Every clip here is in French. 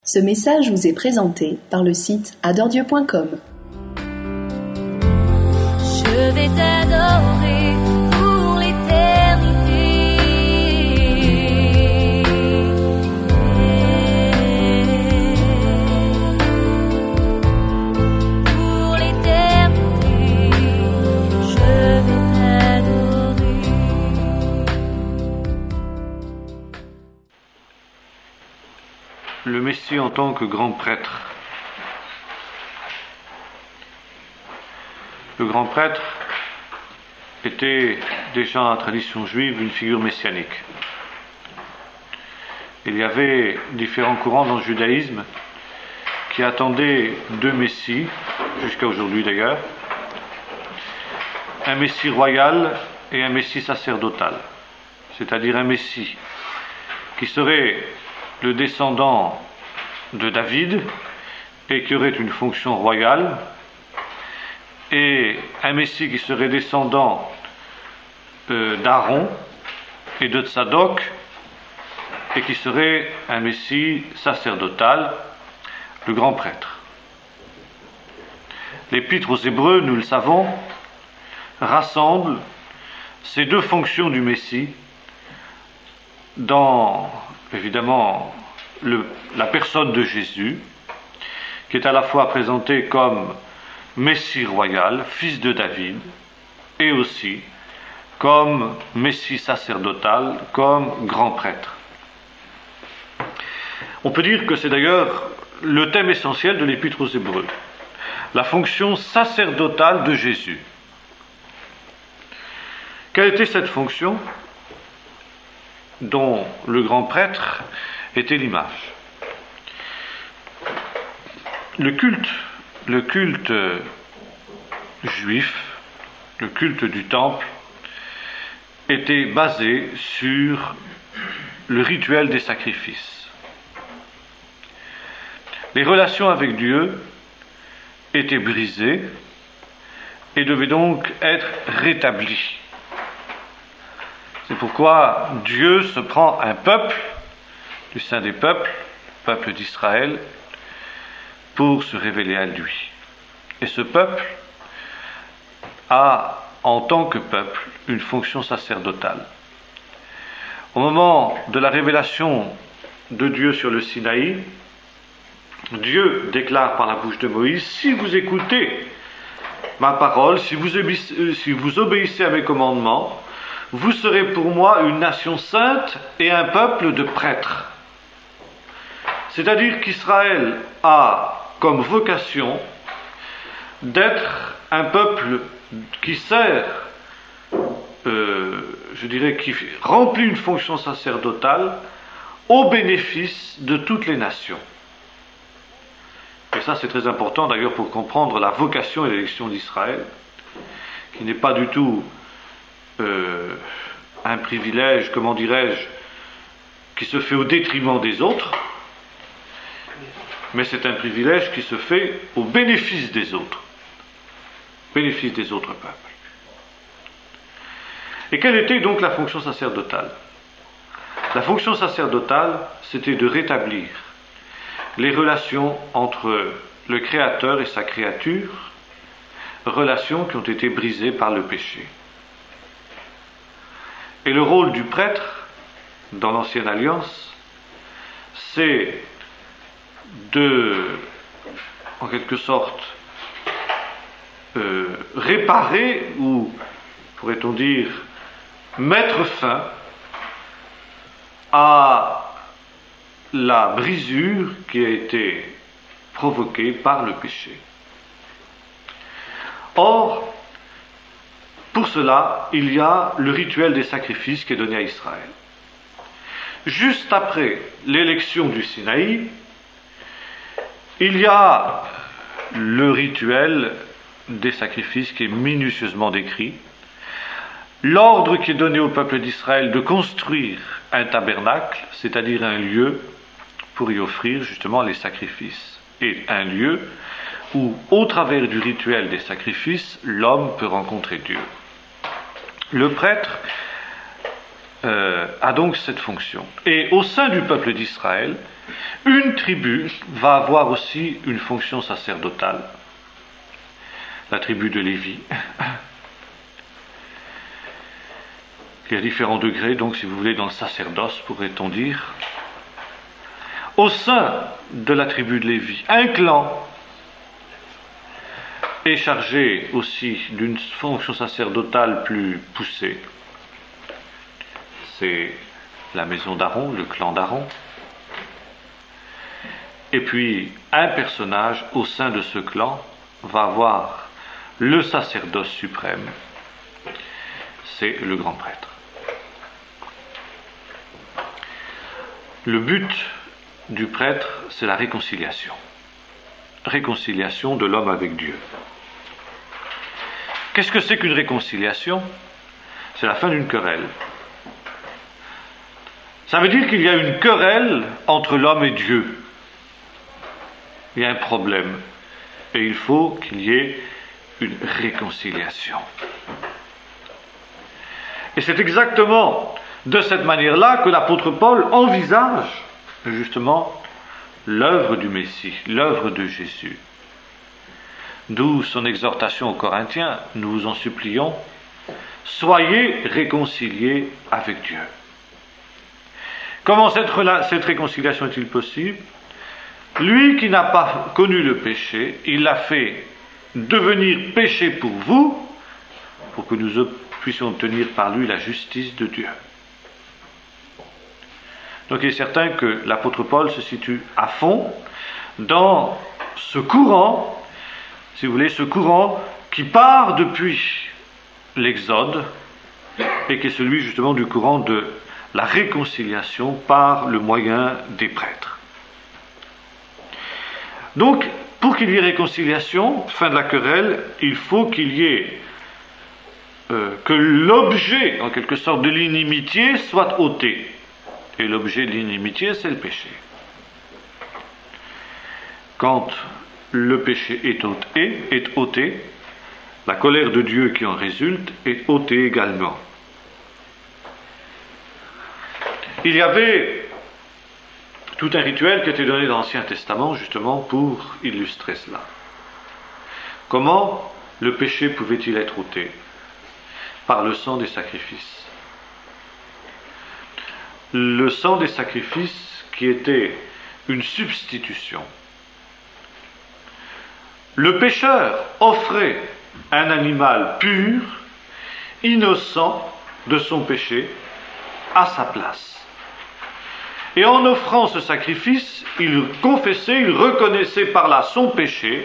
Ce message vous est présenté par le site adoredieu.com. Je vais t'adorer pour l'éternité. Pour l'éternité, je vais t'adorer. Le Messie en tant que grand prêtre. Le grand prêtre était déjà dans la tradition juive une figure messianique. Il y avait différents courants dans le judaïsme qui attendaient deux messies, jusqu'à aujourd'hui d'ailleurs, un messie royal et un messie sacerdotal, c'est-à-dire un messie qui serait le descendant de David et qui aurait une fonction royale, et un Messie qui serait descendant d'Aaron et de Tsadok et qui serait un Messie sacerdotal, le grand prêtre. L'Épître aux Hébreux, nous le savons, rassemble ces deux fonctions du Messie dans, évidemment, la personne de Jésus, qui est à la fois présenté comme Messie royal, fils de David, et aussi comme Messie sacerdotal, comme grand prêtre. On peut dire que c'est d'ailleurs le thème essentiel de l'Épître aux Hébreux, la fonction sacerdotale de Jésus. Quelle était cette fonction dont le grand prêtre était l'image? Le culte juif, le culte du temple, était basé sur le rituel des sacrifices. Les relations avec Dieu étaient brisées et devaient donc être rétablies. C'est pourquoi Dieu se prend un peuple, du sein des peuples, peuple d'Israël, pour se révéler à lui. Et ce peuple a, en tant que peuple, une fonction sacerdotale. Au moment de la révélation de Dieu sur le Sinaï, Dieu déclare par la bouche de Moïse: si vous écoutez ma parole, si vous obéissez à mes commandements, vous serez pour moi une nation sainte et un peuple de prêtres. C'est-à-dire qu'Israël a comme vocation d'être un peuple qui sert, qui remplit une fonction sacerdotale au bénéfice de toutes les nations. Et ça, c'est très important d'ailleurs pour comprendre la vocation et l'élection d'Israël, qui n'est pas du tout un privilège, comment dirais-je, qui se fait au détriment des autres, mais c'est un privilège qui se fait au bénéfice des autres peuples. Et quelle était donc la fonction sacerdotale? La fonction sacerdotale, c'était de rétablir les relations entre le Créateur et sa créature, relations qui ont été brisées par le péché. Et le rôle du prêtre, dans l'Ancienne Alliance, c'est en quelque sorte, réparer, ou pourrait-on dire, mettre fin à la brisure qui a été provoquée par le péché. Or, pour cela, il y a le rituel des sacrifices qui est donné à Israël. Juste après l'élection du Sinaï, il y a le rituel des sacrifices qui est minutieusement décrit, l'ordre qui est donné au peuple d'Israël de construire un tabernacle, c'est-à-dire un lieu pour y offrir justement les sacrifices, et un lieu où, au travers du rituel des sacrifices, l'homme peut rencontrer Dieu. Le prêtre a donc cette fonction. Et au sein du peuple d'Israël, une tribu va avoir aussi une fonction sacerdotale, la tribu de Lévi, qui a différents degrés, donc si vous voulez, dans le sacerdoce, pourrait-on dire. Au sein de la tribu de Lévi, un clan est chargé aussi d'une fonction sacerdotale plus poussée. C'est la maison d'Aaron, le clan d'Aaron. Et puis, un personnage au sein de ce clan va avoir le sacerdoce suprême. C'est le grand prêtre. Le but du prêtre, c'est la réconciliation. Réconciliation de l'homme avec Dieu. Qu'est-ce que c'est qu'une réconciliation? C'est la fin d'une querelle. Ça veut dire qu'il y a une querelle entre l'homme et Dieu. Il y a un problème. Et il faut qu'il y ait une réconciliation. Et c'est exactement de cette manière-là que l'apôtre Paul envisage justement l'œuvre du Messie, l'œuvre de Jésus. D'où son exhortation aux Corinthiens, nous vous en supplions, soyez réconciliés avec Dieu. Comment cette réconciliation est-il possible? Lui qui n'a pas connu le péché, il l'a fait devenir péché pour vous, pour que nous puissions obtenir par lui la justice de Dieu. Donc il est certain que l'apôtre Paul se situe à fond dans ce courant, si vous voulez, ce courant qui part depuis l'Exode et qui est celui justement du courant de la réconciliation par le moyen des prêtres. Donc, pour qu'il y ait réconciliation, fin de la querelle, il faut qu'il y ait que l'objet, en quelque sorte, de l'inimitié soit ôté. Et l'objet de l'inimitié, c'est le péché. Quand le péché est ôté, la colère de Dieu qui en résulte est ôtée également. Il y avait tout un rituel qui était donné dans l'Ancien Testament justement pour illustrer cela. Comment le péché pouvait-il être ôté? Par le sang des sacrifices. Le sang des sacrifices qui était une substitution. Le pécheur offrait un animal pur, innocent de son péché, à sa place. Et en offrant ce sacrifice, il confessait, il reconnaissait par là son péché,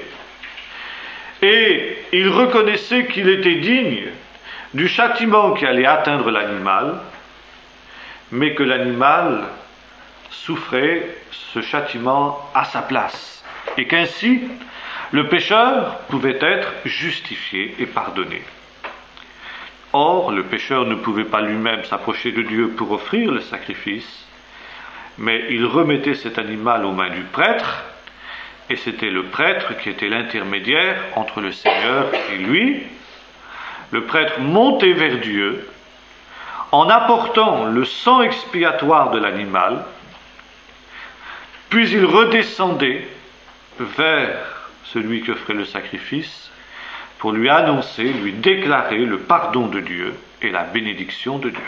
et il reconnaissait qu'il était digne du châtiment qui allait atteindre l'animal, mais que l'animal souffrait ce châtiment à sa place, et qu'ainsi le pécheur pouvait être justifié et pardonné. Or, le pécheur ne pouvait pas lui-même s'approcher de Dieu pour offrir le sacrifice, mais il remettait cet animal aux mains du prêtre, et c'était le prêtre qui était l'intermédiaire entre le Seigneur et lui. Le prêtre montait vers Dieu en apportant le sang expiatoire de l'animal, puis il redescendait vers celui qui offrait le sacrifice pour lui annoncer, lui déclarer le pardon de Dieu et la bénédiction de Dieu.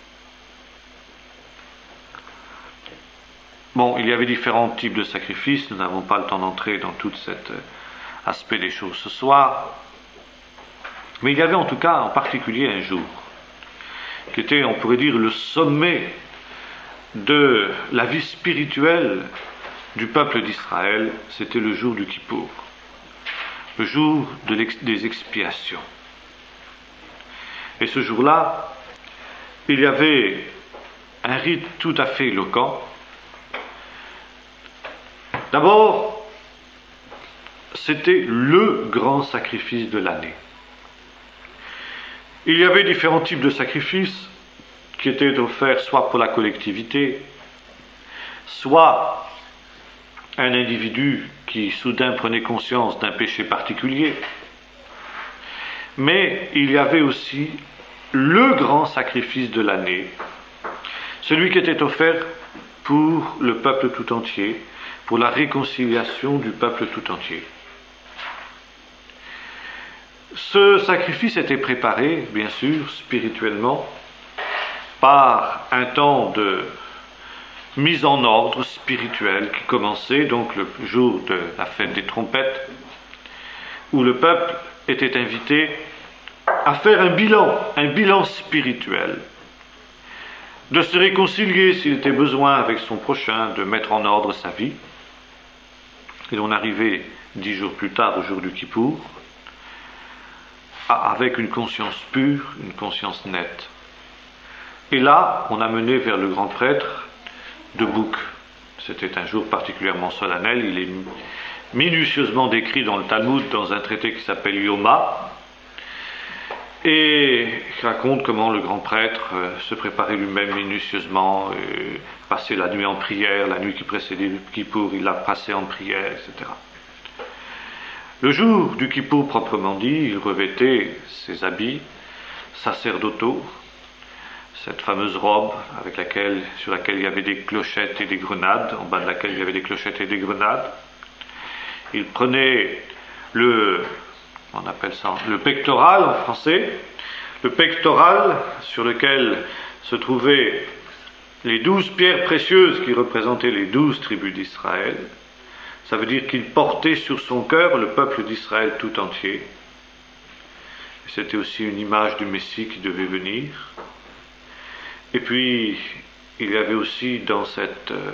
Bon, il y avait différents types de sacrifices, nous n'avons pas le temps d'entrer dans tout cet aspect des choses ce soir, mais il y avait en tout cas en particulier un jour qui était, on pourrait dire, le sommet de la vie spirituelle du peuple d'Israël, c'était le jour du Kippour, le jour des expiations. Et ce jour-là, il y avait un rite tout à fait éloquent. D'abord, c'était le grand sacrifice de l'année. Il y avait différents types de sacrifices qui étaient offerts soit pour la collectivité, soit un individu qui soudain prenait conscience d'un péché particulier. Mais il y avait aussi le grand sacrifice de l'année celui qui était offert pour le peuple tout entier, pour la réconciliation du peuple tout entier. Ce sacrifice était préparé, bien sûr, spirituellement, par un temps de mise en ordre spirituelle qui commençait donc le jour de la fête des trompettes, où le peuple était invité à faire un bilan spirituel, de se réconcilier s'il était besoin avec son prochain, de mettre en ordre sa vie. Et on arrivait 10 jours plus tard, au jour du Kippour, avec une conscience pure, une conscience nette. Et là, on a mené vers le grand prêtre de bouc. C'était un jour particulièrement solennel. Il est minutieusement décrit dans le Talmud, dans un traité qui s'appelle Yoma, et qui raconte comment le grand prêtre se préparait lui-même minutieusement, passait la nuit en prière, la nuit qui précédait le Kippour, il l'a passé en prière, etc. Le jour du Kippour proprement dit, il revêtait ses habits sacerdotaux, cette fameuse robe sur laquelle il y avait des clochettes et des grenades, en bas de laquelle il y avait des clochettes et des grenades. Il prenait on appelle ça le pectoral en français, le pectoral sur lequel se trouvaient les 12 pierres précieuses qui représentaient les 12 tribus d'Israël. Ça veut dire qu'il portait sur son cœur le peuple d'Israël tout entier. C'était aussi une image du Messie qui devait venir. Et puis, il y avait aussi dans ce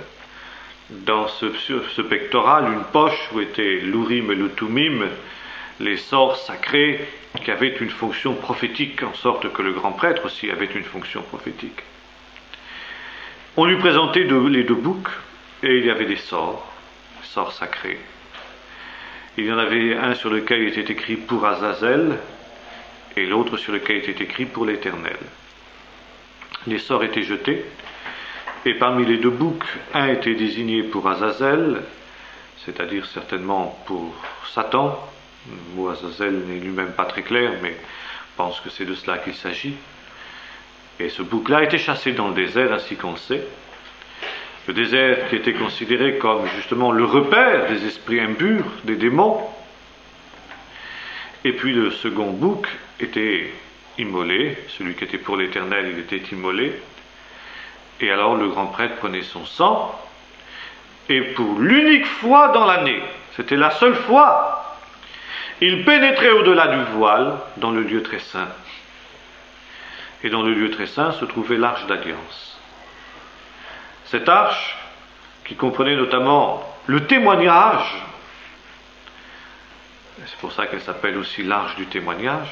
pectoral une poche où étaient l'Urim et le Tumim, les sorts sacrés qui avaient une fonction prophétique, en sorte que le grand prêtre aussi avait une fonction prophétique. On lui présentait les 2 boucs et il y avait des sorts sacrés. Il y en avait un sur lequel il était écrit pour Azazel et l'autre sur lequel il était écrit pour l'Éternel. Les sorts étaient jetés et parmi les 2 boucs, un était désigné pour Azazel, c'est-à-dire certainement pour Satan. Le mot Azazel n'est lui-même pas très clair, mais je pense que c'est de cela qu'il s'agit. Et ce bouc-là a été chassé dans le désert, ainsi qu'on le sait. Le désert qui était considéré comme justement le repère des esprits impurs, des démons. Et puis le second bouc était immolé, celui qui était pour l'Éternel, il était immolé. Et alors le grand prêtre prenait son sang, et pour l'unique fois dans l'année, c'était la seule fois, il pénétrait au-delà du voile dans le lieu très saint. Et dans le lieu très saint se trouvait l'arche d'alliance. Cette arche, qui comprenait notamment le témoignage, c'est pour ça qu'elle s'appelle aussi l'arche du témoignage.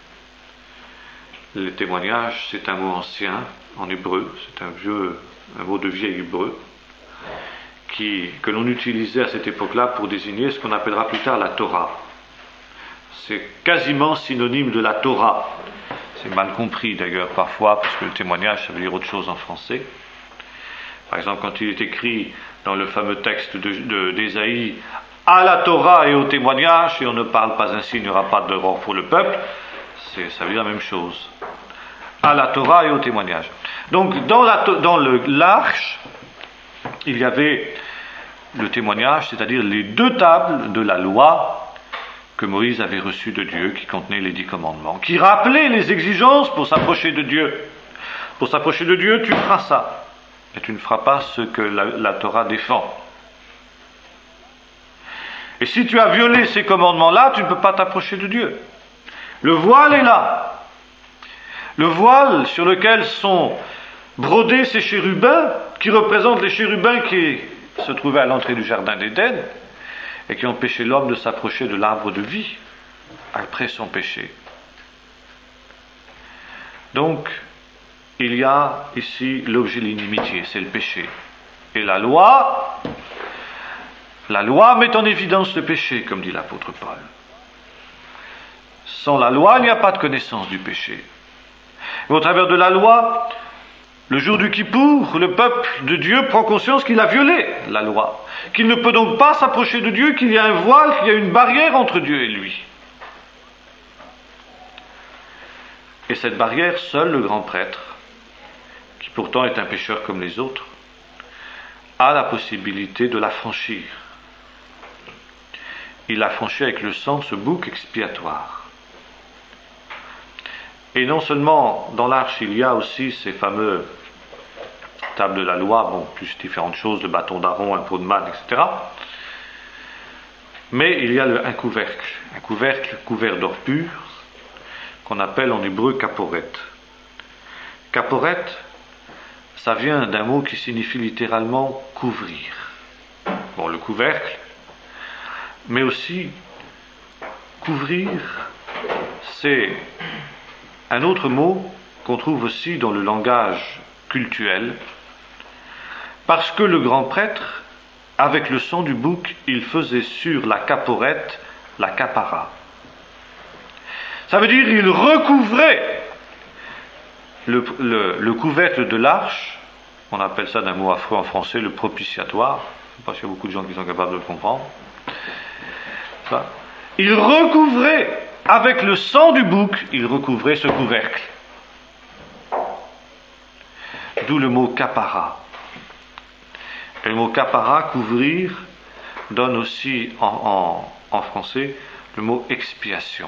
Le témoignage, c'est un mot ancien, en hébreu, c'est un mot de vieil hébreu, que l'on utilisait à cette époque-là pour désigner ce qu'on appellera plus tard la Torah. C'est quasiment synonyme de la Torah. C'est mal compris d'ailleurs parfois, parce que le témoignage, ça veut dire autre chose en français. Par exemple, quand il est écrit dans le fameux texte d'Ésaïe, à la Torah et au témoignage, et on ne parle pas ainsi, il n'y aura pas de mort pour le peuple, ça veut dire la même chose. À la Torah et au témoignage. Donc, dans l'arche, il y avait le témoignage, c'est-à-dire les 2 tables de la loi que Moïse avait reçues de Dieu, qui contenaient les 10 commandements, qui rappelaient les exigences pour s'approcher de Dieu. Pour s'approcher de Dieu, tu feras ça. Et tu ne feras pas ce que la Torah défend. Et si tu as violé ces commandements-là, tu ne peux pas t'approcher de Dieu. Le voile est là. Le voile sur lequel sont brodés ces chérubins, qui représentent les chérubins qui se trouvaient à l'entrée du jardin d'Éden, et qui empêchaient l'homme de s'approcher de l'arbre de vie après son péché. Donc, il y a ici l'objet de l'inimitié, c'est le péché. Et la loi met en évidence le péché, comme dit l'apôtre Paul. Sans la loi, il n'y a pas de connaissance du péché. Et au travers de la loi, le jour du Kippour, le peuple de Dieu prend conscience qu'il a violé la loi, qu'il ne peut donc pas s'approcher de Dieu, qu'il y a un voile, qu'il y a une barrière entre Dieu et lui. Et cette barrière, seul le grand prêtre, qui pourtant est un pécheur comme les autres, a la possibilité de l'affranchir. Il l'affranchit avec le sang de ce bouc expiatoire. Et non seulement dans l'arche, il y a aussi ces fameux tables de la loi, bon, plus différentes choses, le bâton d'Aaron, un pot de manne, etc. Mais il y a un couvercle couvert d'or pur, qu'on appelle en hébreu kaporet. Kaporet, ça vient d'un mot qui signifie littéralement couvrir. Bon, le couvercle, mais aussi couvrir, c'est un autre mot qu'on trouve aussi dans le langage cultuel, parce que le grand prêtre, avec le sang du bouc, il faisait sur la caporette la capara. Ça veut dire il recouvrait le couvercle de l'arche, on appelle ça d'un mot affreux en français, le propitiatoire. Je ne sais pas s'il y a beaucoup de gens qui sont capables de le comprendre. Ça. Il recouvrait, avec le sang du bouc, il recouvrait ce couvercle. D'où le mot capara. Et le mot capara, couvrir, donne aussi en français le mot expiation.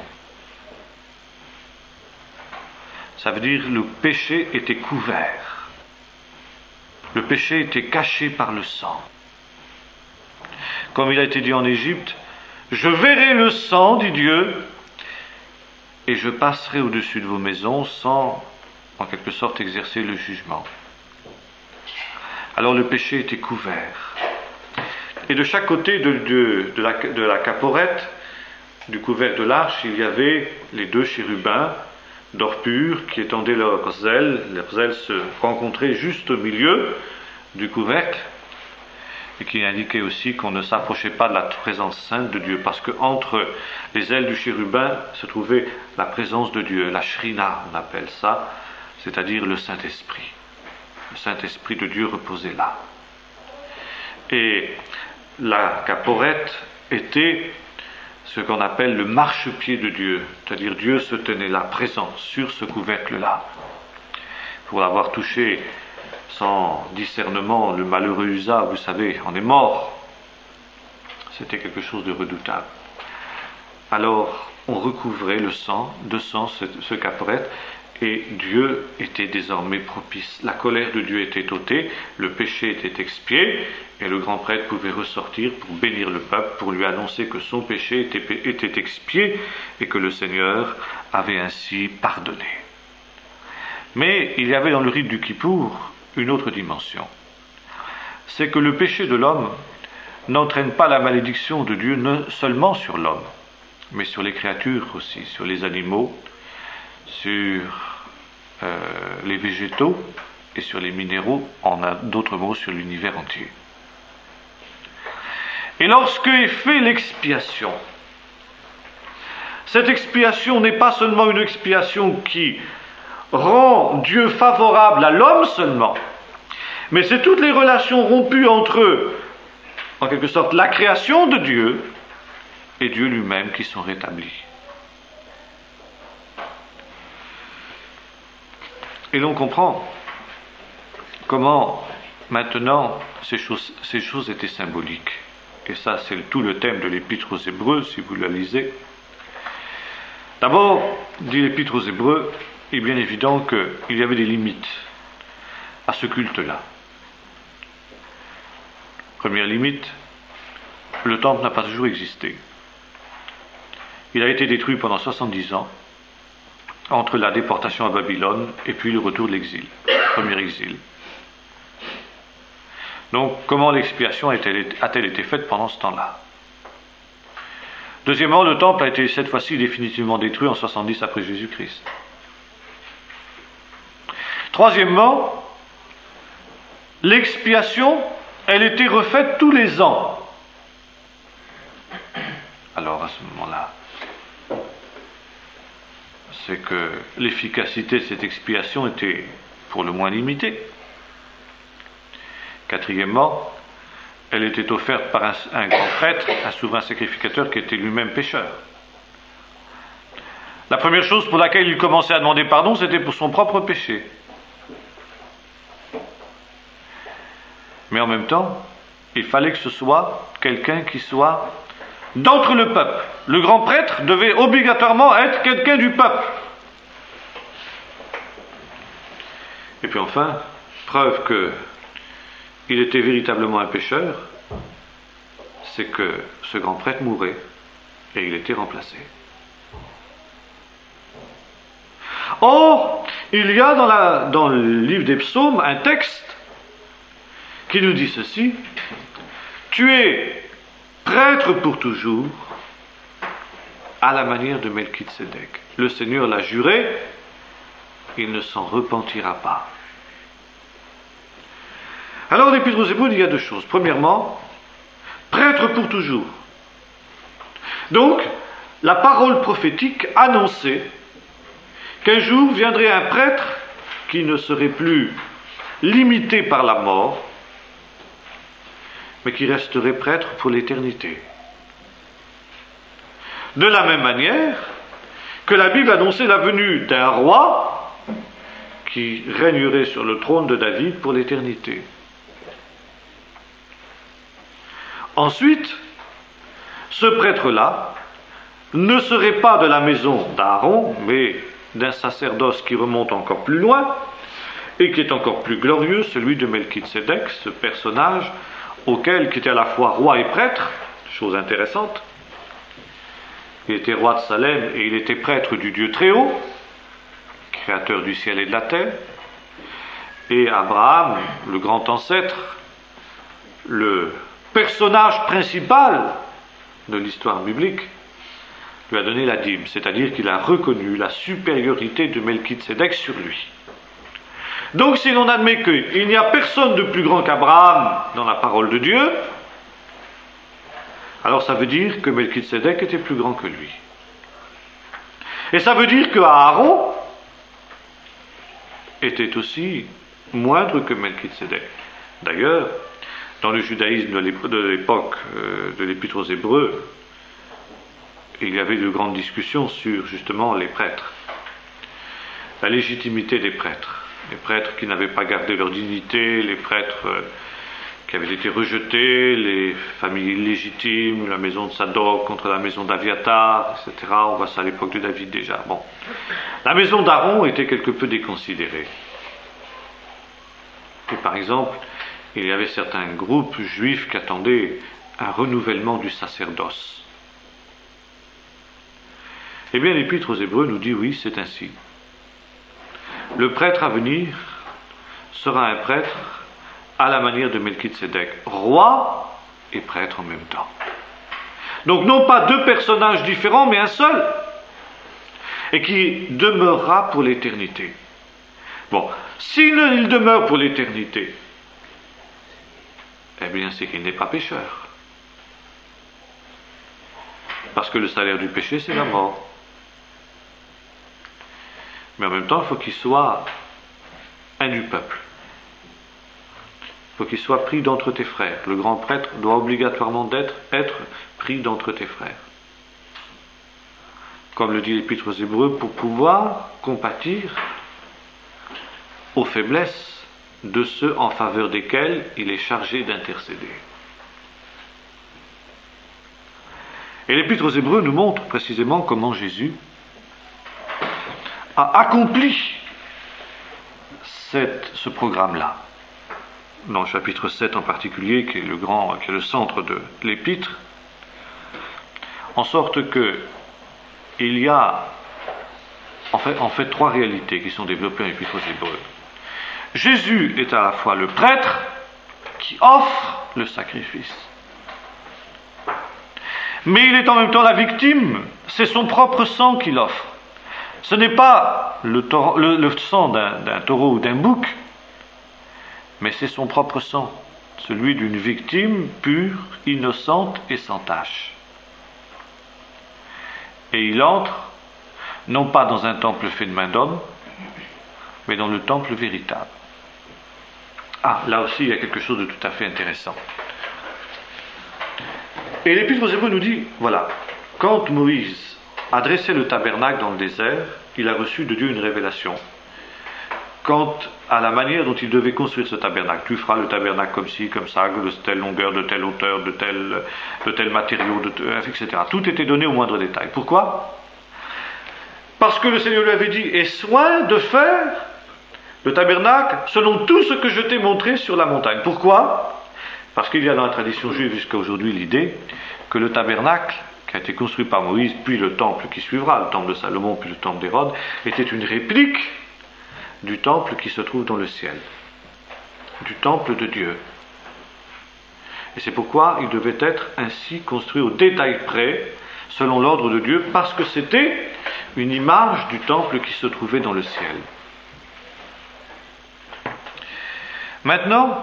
Ça veut dire le péché était couvert. Le péché était caché par le sang. Comme il a été dit en Égypte, je verrai le sang, dit Dieu, et je passerai au-dessus de vos maisons sans, en quelque sorte, exercer le jugement. Alors le péché était couvert. Et de chaque côté de la caporette, du couvercle de l'arche, il y avait les deux chérubins d'or pur qui étendaient leurs ailes. Leurs ailes se rencontraient juste au milieu du couvercle et qui indiquait aussi qu'on ne s'approchait pas de la présence sainte de Dieu, parce qu'entre les ailes du chérubin se trouvait la présence de Dieu, la shrina, on appelle ça, c'est-à-dire le Saint-Esprit. Le Saint-Esprit de Dieu reposait là. Et la caporette était ce qu'on appelle le marchepied de Dieu, c'est-à-dire Dieu se tenait là, présent, sur ce couvercle-là. Pour l'avoir touché sans discernement, le malheureux Usa, vous savez, en est mort. C'était quelque chose de redoutable. Alors, on recouvrait de sang ce caporette, et Dieu était désormais propice. La colère de Dieu était ôtée, le péché était expié, et le grand prêtre pouvait ressortir pour bénir le peuple, pour lui annoncer que son péché était expié, et que le Seigneur avait ainsi pardonné. Mais il y avait dans le rite du Kippour une autre dimension. C'est que le péché de l'homme n'entraîne pas la malédiction de Dieu seulement sur l'homme, mais sur les créatures aussi, sur les animaux, sur les végétaux et sur les minéraux, en d'autres mots sur l'univers entier. Et lorsque est fait l'expiation, cette expiation n'est pas seulement une expiation qui rend Dieu favorable à l'homme seulement, mais c'est toutes les relations rompues entre eux, en quelque sorte la création de Dieu et Dieu lui-même qui sont rétablies. Et l'on comprend comment maintenant ces choses étaient symboliques. Et ça, c'est tout le thème de l'Épître aux Hébreux, si vous la lisez. D'abord, dit l'Épître aux Hébreux, il est bien évident qu'il y avait des limites à ce culte-là. Première limite, le temple n'a pas toujours existé. Il a été détruit pendant 70 ans, entre la déportation à Babylone et puis le retour de l'exil, premier exil. Donc, comment l'expiation a-t-elle été faite pendant ce temps-là? Deuxièmement, le temple a été cette fois-ci définitivement détruit en 70 après Jésus-Christ. Troisièmement, l'expiation, elle était refaite tous les ans. Alors, à ce moment-là, c'est que l'efficacité de cette expiation était pour le moins limitée. Quatrièmement, elle était offerte par un grand prêtre, un souverain sacrificateur qui était lui-même pécheur. La première chose pour laquelle il commençait à demander pardon, c'était pour son propre péché. Mais en même temps, il fallait que ce soit quelqu'un qui soit d'entre le peuple. Le grand prêtre devait obligatoirement être quelqu'un du peuple. Et puis enfin, preuve qu'il était véritablement un pécheur, c'est que ce grand prêtre mourait et il était remplacé. Or, il y a dans le livre des psaumes un texte qui nous dit ceci: tu es prêtre pour toujours, à la manière de Melchisedec. Le Seigneur l'a juré, il ne s'en repentira pas. Alors, dans l'Épître aux Hébreux, il y a deux choses. Premièrement, prêtre pour toujours. Donc, la parole prophétique annonçait qu'un jour viendrait un prêtre qui ne serait plus limité par la mort, mais qui resterait prêtre pour l'éternité. De la même manière que la Bible annonçait la venue d'un roi qui régnerait sur le trône de David pour l'éternité. Ensuite, ce prêtre-là ne serait pas de la maison d'Aaron, mais d'un sacerdoce qui remonte encore plus loin et qui est encore plus glorieux, celui de Melchisedec, ce personnage qui était à la fois roi et prêtre, chose intéressante. Il était roi de Salem et il était prêtre du Dieu très haut, créateur du ciel et de la terre. Et Abraham, le grand ancêtre, le personnage principal de l'histoire biblique, lui a donné la dîme, c'est-à-dire qu'il a reconnu la supériorité de Melchisedec sur lui. Donc si l'on admet qu'il n'y a personne de plus grand qu'Abraham dans la parole de Dieu, alors ça veut dire que Melchisedec était plus grand que lui. Et ça veut dire que Aaron était aussi moindre que Melchisedec. D'ailleurs, dans le judaïsme de l'époque de l'Épître aux Hébreux, il y avait de grandes discussions sur justement les prêtres, la légitimité des prêtres. Les prêtres qui n'avaient pas gardé leur dignité, les prêtres qui avaient été rejetés, les familles illégitimes, la maison de Sadoc contre la maison d'Aviatar, etc. On voit ça à l'époque de David déjà. Bon. La maison d'Aaron était quelque peu déconsidérée. Et par exemple, il y avait certains groupes juifs qui attendaient un renouvellement du sacerdoce. Eh bien, l'Épître aux Hébreux nous dit oui, c'est ainsi. Le prêtre à venir sera un prêtre à la manière de Melchisedec, roi et prêtre en même temps. Donc non pas deux personnages différents, mais un seul, et qui demeurera pour l'éternité. Bon, s'il demeure pour l'éternité, eh bien c'est qu'il n'est pas pécheur. Parce que le salaire du péché, c'est la mort. Mais en même temps, il faut qu'il soit un du peuple. Il faut qu'il soit pris d'entre tes frères. Le grand prêtre doit obligatoirement être pris d'entre tes frères. Comme le dit l'Épître aux Hébreux, pour pouvoir compatir aux faiblesses de ceux en faveur desquels il est chargé d'intercéder. Et l'Épître aux Hébreux nous montre précisément comment Jésus a accompli ce programme-là. Dans le chapitre 7 en particulier, qui est le centre de l'Épître, en sorte que il y a en fait trois réalités qui sont développées dans l'Épître aux Hébreux. Jésus est à la fois le prêtre qui offre le sacrifice, mais il est en même temps la victime, c'est son propre sang qu'il offre. Ce n'est pas le sang d'un taureau ou d'un bouc, mais c'est son propre sang, celui d'une victime pure, innocente et sans tache. Et il entre, non pas dans un temple fait de main d'homme, mais dans le temple véritable. Ah, là aussi, il y a quelque chose de tout à fait intéressant. Et l'Épître aux Hébreux nous dit, voilà, quand Moïse a dressé le tabernacle dans le désert, il a reçu de Dieu une révélation. quant à la manière dont il devait construire ce tabernacle. Tu feras le tabernacle comme ci, comme ça, de telle longueur, de telle hauteur, de tel matériau, etc. Tout était donné au moindre détail. Pourquoi ? Parce que le Seigneur lui avait dit, aie soin de faire le tabernacle selon tout ce que je t'ai montré sur la montagne. Pourquoi ? Parce qu'il y a dans la tradition juive jusqu'à aujourd'hui l'idée que le tabernacle qui a été construit par Moïse, puis le temple qui suivra, le temple de Salomon, puis le temple d'Hérode, était une réplique du temple qui se trouve dans le ciel, du temple de Dieu. Et c'est pourquoi il devait être ainsi construit au détail près, selon l'ordre de Dieu, parce que c'était une image du temple qui se trouvait dans le ciel. Maintenant,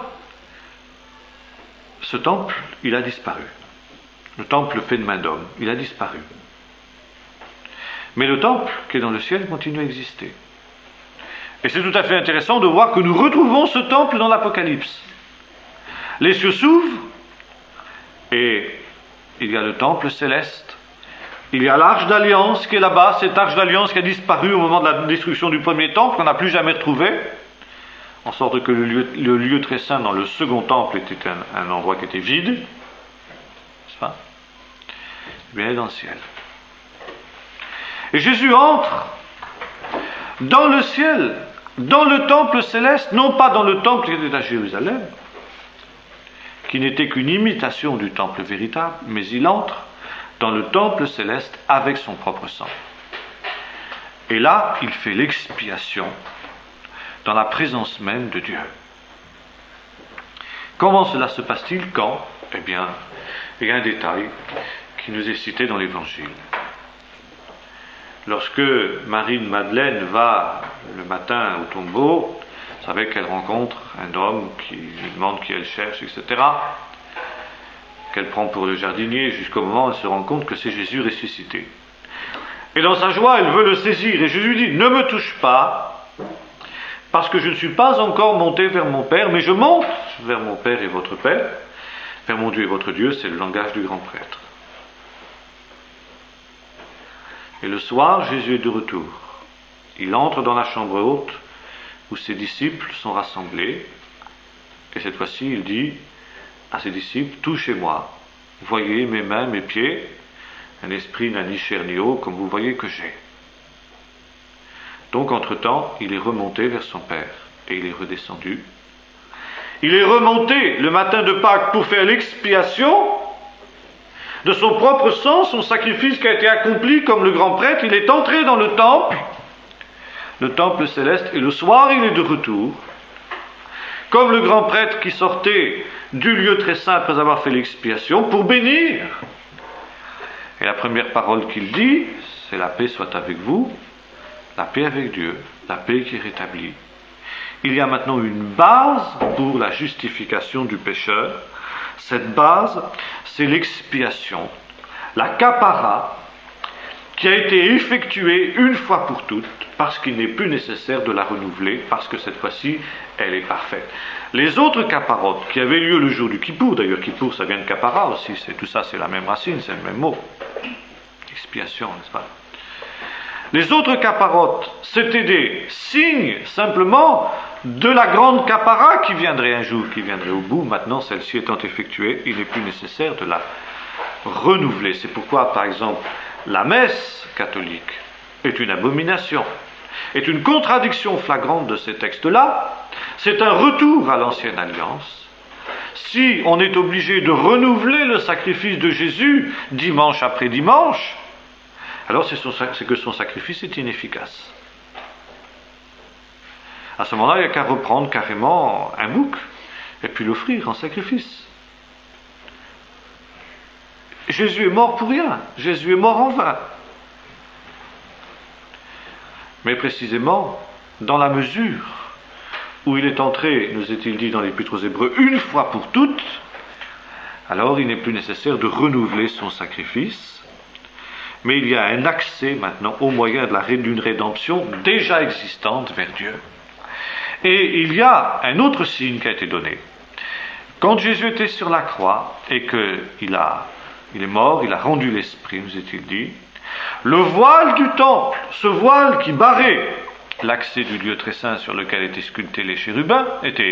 ce temple, il a disparu. Le temple fait de main d'homme, il a disparu. Mais le temple qui est dans le ciel continue à exister. Et c'est tout à fait intéressant de voir que nous retrouvons ce temple dans l'Apocalypse. Les cieux s'ouvrent et il y a le temple céleste. Il y a l'arche d'alliance qui est là-bas, cette arche d'alliance qui a disparu au moment de la destruction du premier temple, qu'on n'a plus jamais retrouvé, en sorte que le lieu très saint dans le second temple était un endroit qui était vide, n'est-ce pas ? Eh bien, il est dans le ciel. Et Jésus entre dans le ciel, dans le temple céleste, non pas dans le temple qui était à Jérusalem, qui n'était qu'une imitation du temple véritable, mais il entre dans le temple céleste avec son propre sang. Et là, il fait l'expiation dans la présence même de Dieu. Comment cela se passe-t-il ? Quand ? Eh bien, il y a un détail qui nous est cité dans l'Évangile. Lorsque Marie-Madeleine va le matin au tombeau, vous savez qu'elle rencontre un homme qui lui demande qui elle cherche, etc., qu'elle prend pour le jardinier, jusqu'au moment où elle se rend compte que c'est Jésus ressuscité. Et dans sa joie, elle veut le saisir, et Jésus dit, ne me touche pas, parce que je ne suis pas encore monté vers mon Père, mais je monte vers mon Père et votre Père, vers mon Dieu et votre Dieu, c'est le langage du grand prêtre. Et le soir, Jésus est de retour. Il entre dans la chambre haute où ses disciples sont rassemblés. Et cette fois-ci, il dit à ses disciples, touchez-moi, voyez mes mains, mes pieds. Un esprit n'a ni chair ni eau, comme vous voyez que j'ai. Donc, entre-temps, il est remonté vers son Père et il est redescendu. Il est remonté le matin de Pâques pour faire l'expiation de son propre sang, son sacrifice qui a été accompli comme le grand prêtre. Il est entré dans le temple céleste, et le soir il est de retour, comme le grand prêtre qui sortait du lieu très saint après avoir fait l'expiation, pour bénir. Et la première parole qu'il dit, c'est la paix soit avec vous, la paix avec Dieu, la paix qui est rétablie. Il y a maintenant une base pour la justification du pécheur. Cette base, c'est l'expiation, la kappara, qui a été effectuée une fois pour toutes, parce qu'il n'est plus nécessaire de la renouveler, parce que cette fois-ci, elle est parfaite. Les autres kapparotes qui avaient lieu le jour du Kippour, d'ailleurs Kippour ça vient de kappara aussi, tout ça c'est la même racine, c'est le même mot, expiation, n'est-ce pas ? Les autres kapparotes, c'était des signes simplement de la grande kappara qui viendrait un jour, qui viendrait au bout. Maintenant, celle-ci étant effectuée, il n'est plus nécessaire de la renouveler. C'est pourquoi, par exemple, la messe catholique est une abomination, est une contradiction flagrante de ces textes-là. C'est un retour à l'ancienne alliance. Si on est obligé de renouveler le sacrifice de Jésus dimanche après dimanche, alors c'est que son sacrifice est inefficace. À ce moment-là, il n'y a qu'à reprendre carrément un bouc et puis l'offrir en sacrifice. Jésus est mort pour rien, Jésus est mort en vain. Mais précisément, dans la mesure où il est entré, nous est-il dit dans l'Épître aux Hébreux, une fois pour toutes, alors il n'est plus nécessaire de renouveler son sacrifice. Mais il y a un accès maintenant au moyen d'une rédemption déjà existante vers Dieu. Et il y a un autre signe qui a été donné. Quand Jésus était sur la croix et qu'il est mort, il a rendu l'esprit, nous est-il dit, le voile du temple, ce voile qui barrait l'accès du lieu très saint sur lequel étaient sculptés les chérubins,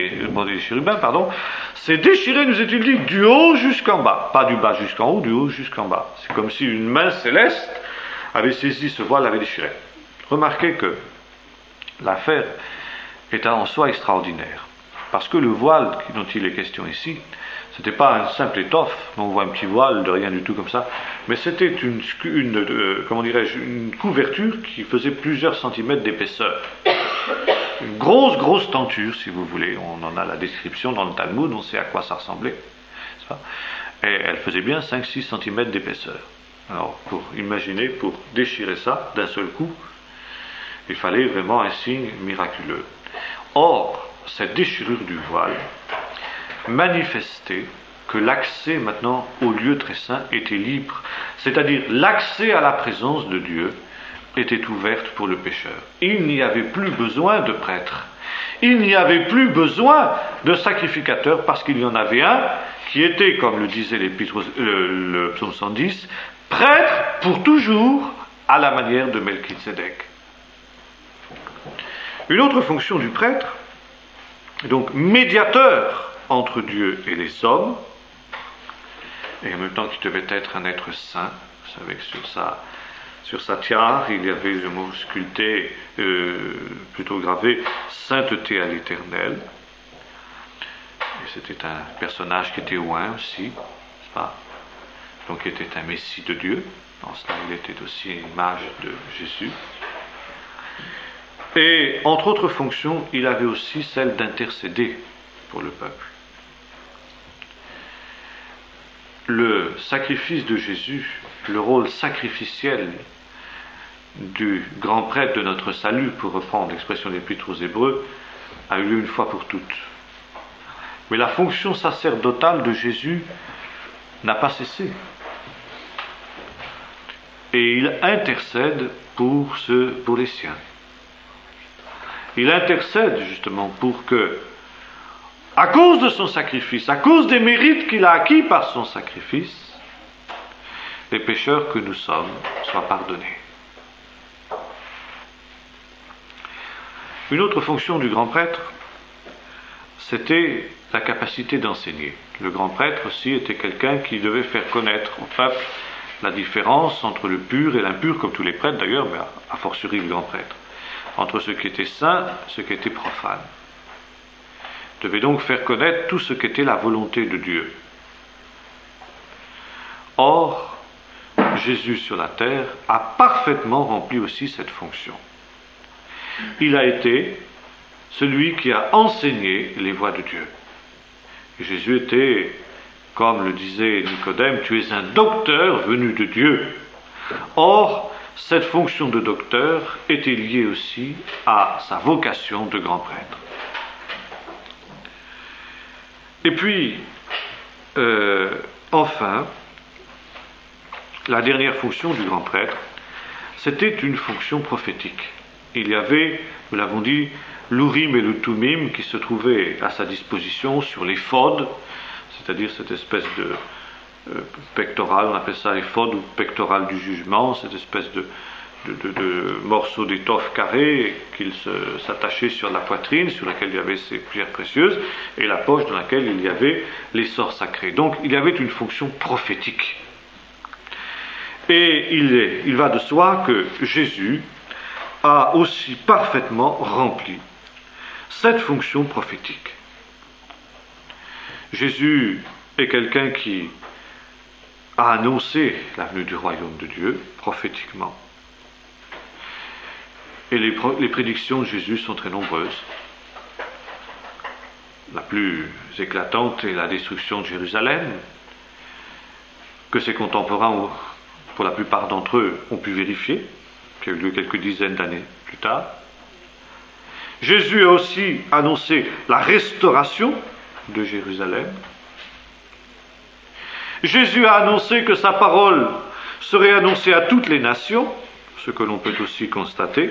s'est déchiré, nous est-il dit, du haut jusqu'en bas. Pas du bas jusqu'en haut, du haut jusqu'en bas. C'est comme si une main céleste avait saisi ce voile, l'avait déchiré. Remarquez que l'affaire est en soi extraordinaire. Parce que le voile dont il est question ici, ce n'était pas une simple étoffe, on voit un petit voile de rien du tout comme ça, mais c'était une couverture qui faisait plusieurs centimètres d'épaisseur. Une grosse tenture, si vous voulez. On en a la description dans le Talmud, on sait à quoi ça ressemblait. Et elle faisait bien 5-6 centimètres d'épaisseur. Alors, pour déchirer ça d'un seul coup, il fallait vraiment un signe miraculeux. Or, cette déchirure du voile manifestait que l'accès maintenant au lieu très saint était libre, c'est-à-dire l'accès à la présence de Dieu était ouverte pour le pécheur. Il n'y avait plus besoin de prêtre, il n'y avait plus besoin de sacrificateur, parce qu'il y en avait un qui était, comme le disait le psaume 110, prêtre pour toujours, à la manière de Melchizedek. Une autre fonction du prêtre, donc médiateur entre Dieu et les hommes, et en même temps qu'il devait être un être saint. Vous savez que sur sa tiare, il y avait le mot sculpté, plutôt gravé, sainteté à l'Éternel. Et c'était un personnage qui était oint aussi, n'est-ce pas? Donc il était un Messie de Dieu. En cela, il était aussi une image de Jésus. Et entre autres fonctions, il avait aussi celle d'intercéder pour le peuple. Le sacrifice de Jésus, le rôle sacrificiel du grand prêtre de notre salut, pour reprendre l'expression de l'Épître aux Hébreux, a eu lieu une fois pour toutes. Mais la fonction sacerdotale de Jésus n'a pas cessé. Et il intercède pour les siens. Il intercède justement pour que, à cause de son sacrifice, à cause des mérites qu'il a acquis par son sacrifice, les pécheurs que nous sommes soient pardonnés. Une autre fonction du grand prêtre, c'était la capacité d'enseigner. Le grand prêtre aussi était quelqu'un qui devait faire connaître au peuple la différence entre le pur et l'impur, comme tous les prêtres d'ailleurs, mais a fortiori le grand prêtre, entre ce qui était saint et ce qui était profane. Il devait donc faire connaître tout ce qu'était la volonté de Dieu. Or, Jésus sur la terre a parfaitement rempli aussi cette fonction. Il a été celui qui a enseigné les voies de Dieu. Et Jésus était, comme le disait Nicodème, tu es un docteur venu de Dieu. Or, cette fonction de docteur était liée aussi à sa vocation de grand prêtre. Et puis, enfin, la dernière fonction du grand prêtre, c'était une fonction prophétique. Il y avait, nous l'avons dit, l'Urim et le Tumim qui se trouvaient à sa disposition sur l'éphod, c'est-à-dire cette espèce de pectoral, on appelle ça éphod ou pectoral du jugement, cette espèce de morceau d'étoffe carré qu'il s'attachait sur la poitrine, sur laquelle il y avait ses pierres précieuses, et la poche dans laquelle il y avait les sorts sacrés. Donc il y avait une fonction prophétique. Et il va de soi que Jésus a aussi parfaitement rempli cette fonction prophétique. Jésus est quelqu'un qui a annoncé la venue du royaume de Dieu prophétiquement. Et les prédictions de Jésus sont très nombreuses. La plus éclatante est la destruction de Jérusalem, que ses contemporains, pour la plupart d'entre eux, ont pu vérifier, qui a eu lieu quelques dizaines d'années plus tard. Jésus a aussi annoncé la restauration de Jérusalem. Jésus a annoncé que sa parole serait annoncée à toutes les nations, ce que l'on peut aussi constater.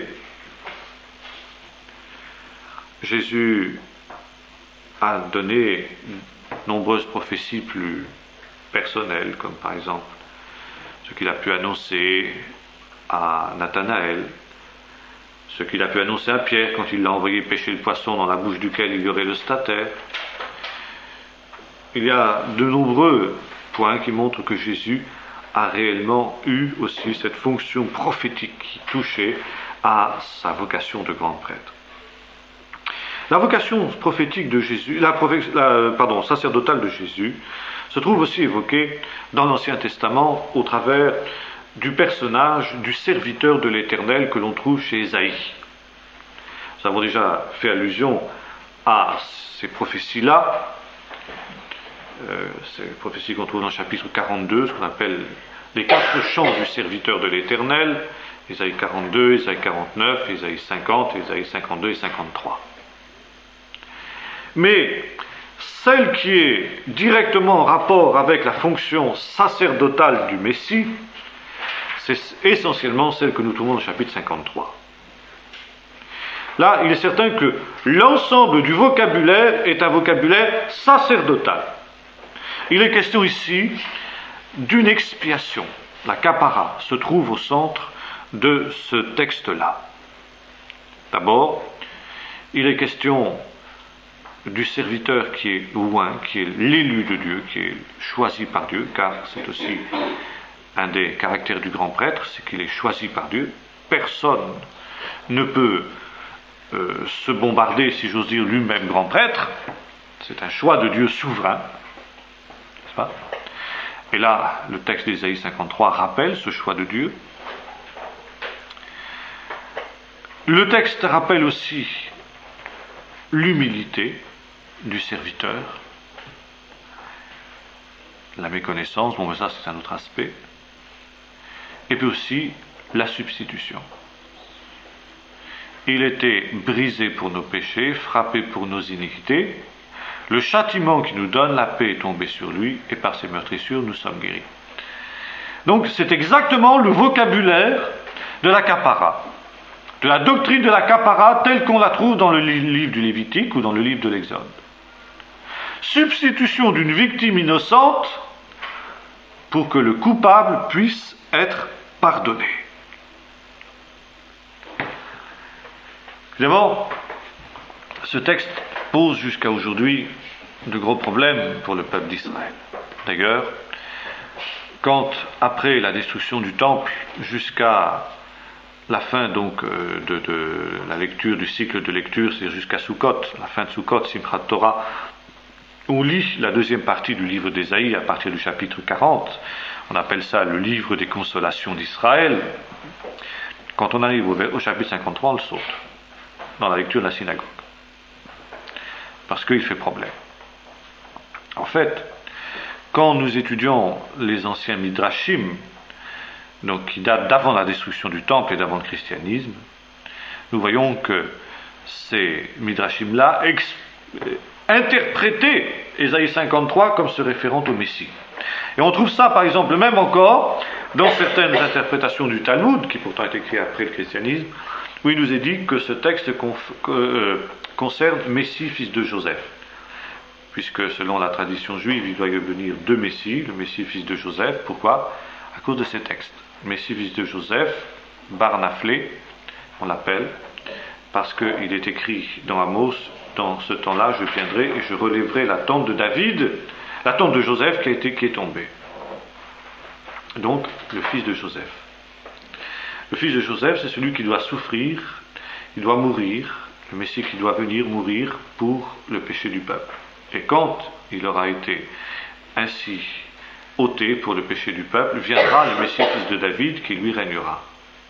Jésus a donné nombreuses prophéties plus personnelles, comme par exemple ce qu'il a pu annoncer à Nathanaël, ce qu'il a pu annoncer à Pierre quand il l'a envoyé pêcher le poisson dans la bouche duquel il y aurait le statère. Il y a de nombreux points qui montrent que Jésus a réellement eu aussi cette fonction prophétique qui touchait à sa vocation de grand prêtre. La vocation prophétique de Jésus, sacerdotale de Jésus, se trouve aussi évoquée dans l'Ancien Testament au travers du personnage du serviteur de l'Éternel que l'on trouve chez Ésaïe. Nous avons déjà fait allusion à ces prophéties-là, ces prophéties qu'on trouve dans le chapitre 42, ce qu'on appelle les 4 chants du serviteur de l'Éternel, Ésaïe 42, Ésaïe 49, Ésaïe 50, Ésaïe 52 et 53. Mais celle qui est directement en rapport avec la fonction sacerdotale du Messie, c'est essentiellement celle que nous trouvons dans le chapitre 53. Là, il est certain que l'ensemble du vocabulaire est un vocabulaire sacerdotal. Il est question ici d'une expiation. La capara se trouve au centre de ce texte-là. D'abord, il est question du serviteur qui est loin, qui est l'élu de Dieu, qui est choisi par Dieu, car c'est aussi un des caractères du grand prêtre, c'est qu'il est choisi par Dieu. Personne ne peut se bombarder, si j'ose dire, lui-même grand prêtre. C'est un choix de Dieu souverain, n'est-ce pas? Et là, le texte d'Ésaïe 53 rappelle ce choix de Dieu. Le texte rappelle aussi l'humilité du serviteur, la méconnaissance, bon, mais ça c'est un autre aspect, et puis aussi la substitution. Il était brisé pour nos péchés, frappé pour nos iniquités, le châtiment qui nous donne la paix est tombé sur lui, et par ses meurtrissures nous sommes guéris. Donc c'est exactement le vocabulaire de la capara, de la doctrine de la capara telle qu'on la trouve dans le livre du Lévitique ou dans le livre de l'Exode. Substitution d'une victime innocente pour que le coupable puisse être pardonné. Évidemment, ce texte pose jusqu'à aujourd'hui de gros problèmes pour le peuple d'Israël. D'ailleurs, quand après la destruction du temple jusqu'à la fin donc de la lecture, du cycle de lecture, c'est jusqu'à Sukkot, la fin de Sukkot, Simchat Torah, on lit la deuxième partie du livre d'Ésaïe à partir du chapitre 40. On appelle ça le livre des consolations d'Israël. Quand on arrive au chapitre 53, on le saute dans la lecture de la synagogue. Parce qu'il fait problème. En fait, quand nous étudions les anciens midrashim, donc qui datent d'avant la destruction du temple et d'avant le christianisme, nous voyons que ces midrashim-là interprétaient Ésaïe 53 comme se référant au Messie. Et on trouve ça, par exemple, même encore dans certaines interprétations du Talmud, qui pourtant est écrit après le christianisme, où il nous est dit que ce texte concerne Messie, fils de Joseph. Puisque selon la tradition juive, il doit y venir 2 Messies, le Messie, fils de Joseph. Pourquoi? À cause de ces textes. Messie, fils de Joseph, Bar Naphlé, on l'appelle, parce qu'il est écrit dans Amos, dans ce temps-là, je viendrai et je relèverai la tente de David, la tente de Joseph qui est tombée. Donc, le fils de Joseph. Le fils de Joseph, c'est celui qui doit souffrir, il doit mourir, le Messie qui doit venir mourir pour le péché du peuple. Et quand il aura été ainsi ôté pour le péché du peuple, viendra le Messie fils de David qui lui régnera.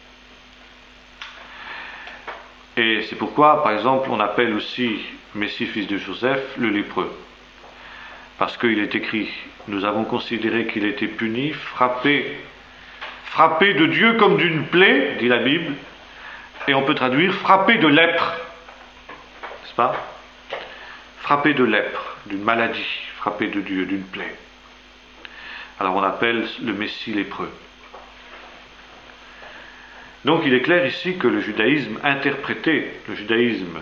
Et c'est pourquoi, par exemple, on appelle aussi Messie fils de Joseph le lépreux. Parce qu'il est écrit, nous avons considéré qu'il était puni, frappé de Dieu comme d'une plaie, dit la Bible, et on peut traduire frappé de lèpre, n'est-ce pas? Frappé de lèpre, d'une maladie, frappé de Dieu, d'une plaie. Alors on appelle le Messie lépreux. Donc il est clair ici que le judaïsme interprétait, le judaïsme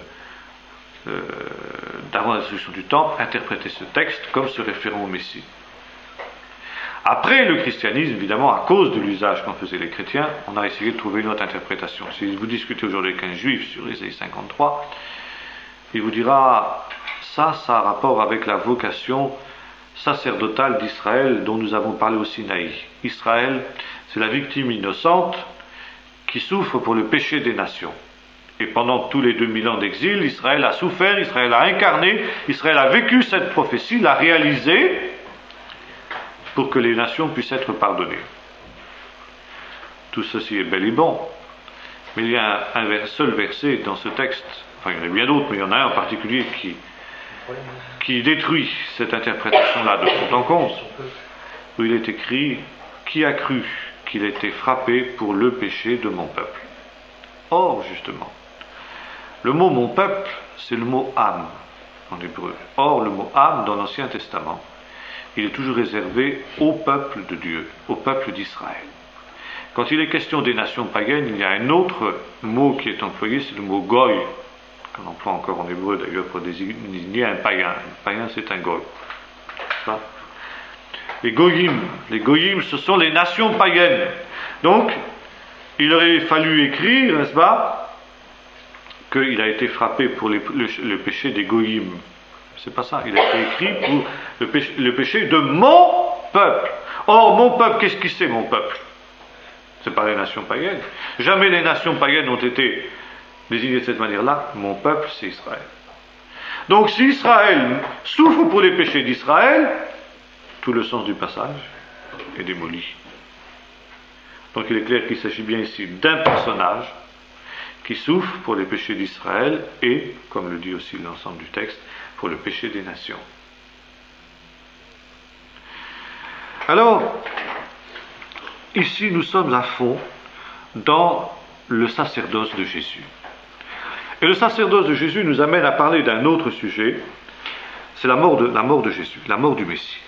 d'avant la destruction du temple, interprétait ce texte comme se référant au Messie. Après le christianisme, évidemment, à cause de l'usage qu'en faisaient les chrétiens, on a essayé de trouver une autre interprétation. Si vous discutez aujourd'hui avec un juif sur Ésaïe 53, il vous dira, ça a rapport avec la vocation sacerdotale d'Israël dont nous avons parlé au Sinaï. Israël, c'est la victime innocente qui souffre pour le péché des nations. Et pendant tous les 2000 ans d'exil, Israël a souffert, Israël a incarné, Israël a vécu cette prophétie, l'a réalisée pour que les nations puissent être pardonnées. Tout ceci est bel et bon, mais il y a un seul verset dans ce texte, enfin il y en a bien d'autres, mais il y en a un en particulier qui détruit cette interprétation-là de fond en comble, où il est écrit « Qui a cru qu'il était frappé pour le péché de mon peuple ?» Or, justement, le mot « mon peuple », c'est le mot « âme » en hébreu. Or, le mot « âme » dans l'Ancien Testament, il est toujours réservé au peuple de Dieu, au peuple d'Israël. Quand il est question des nations païennes, il y a un autre mot qui est employé, c'est le mot « goy », qu'on emploie encore en hébreu d'ailleurs pour désigner un païen. Un païen, c'est un goy. Les goyim, ce sont les nations païennes. Donc, il aurait fallu écrire, n'est-ce pas, qu'il a été frappé pour le péché des goyim. C'est pas ça, il a été écrit pour le péché de mon peuple. Or, mon peuple, qu'est-ce que c'est, mon peuple? C'est pas les nations païennes. Jamais les nations païennes n'ont été désignées de cette manière-là. Mon peuple, c'est Israël. Donc, si Israël souffre pour les péchés d'Israël, tout le sens du passage est démoli. Donc, il est clair qu'il s'agit bien ici d'un personnage qui souffre pour les péchés d'Israël et, comme le dit aussi l'ensemble du texte, pour le péché des nations. Alors, ici nous sommes à fond dans le sacerdoce de Jésus. Et le sacerdoce de Jésus nous amène à parler d'un autre sujet, c'est la mort de Jésus, la mort du Messie.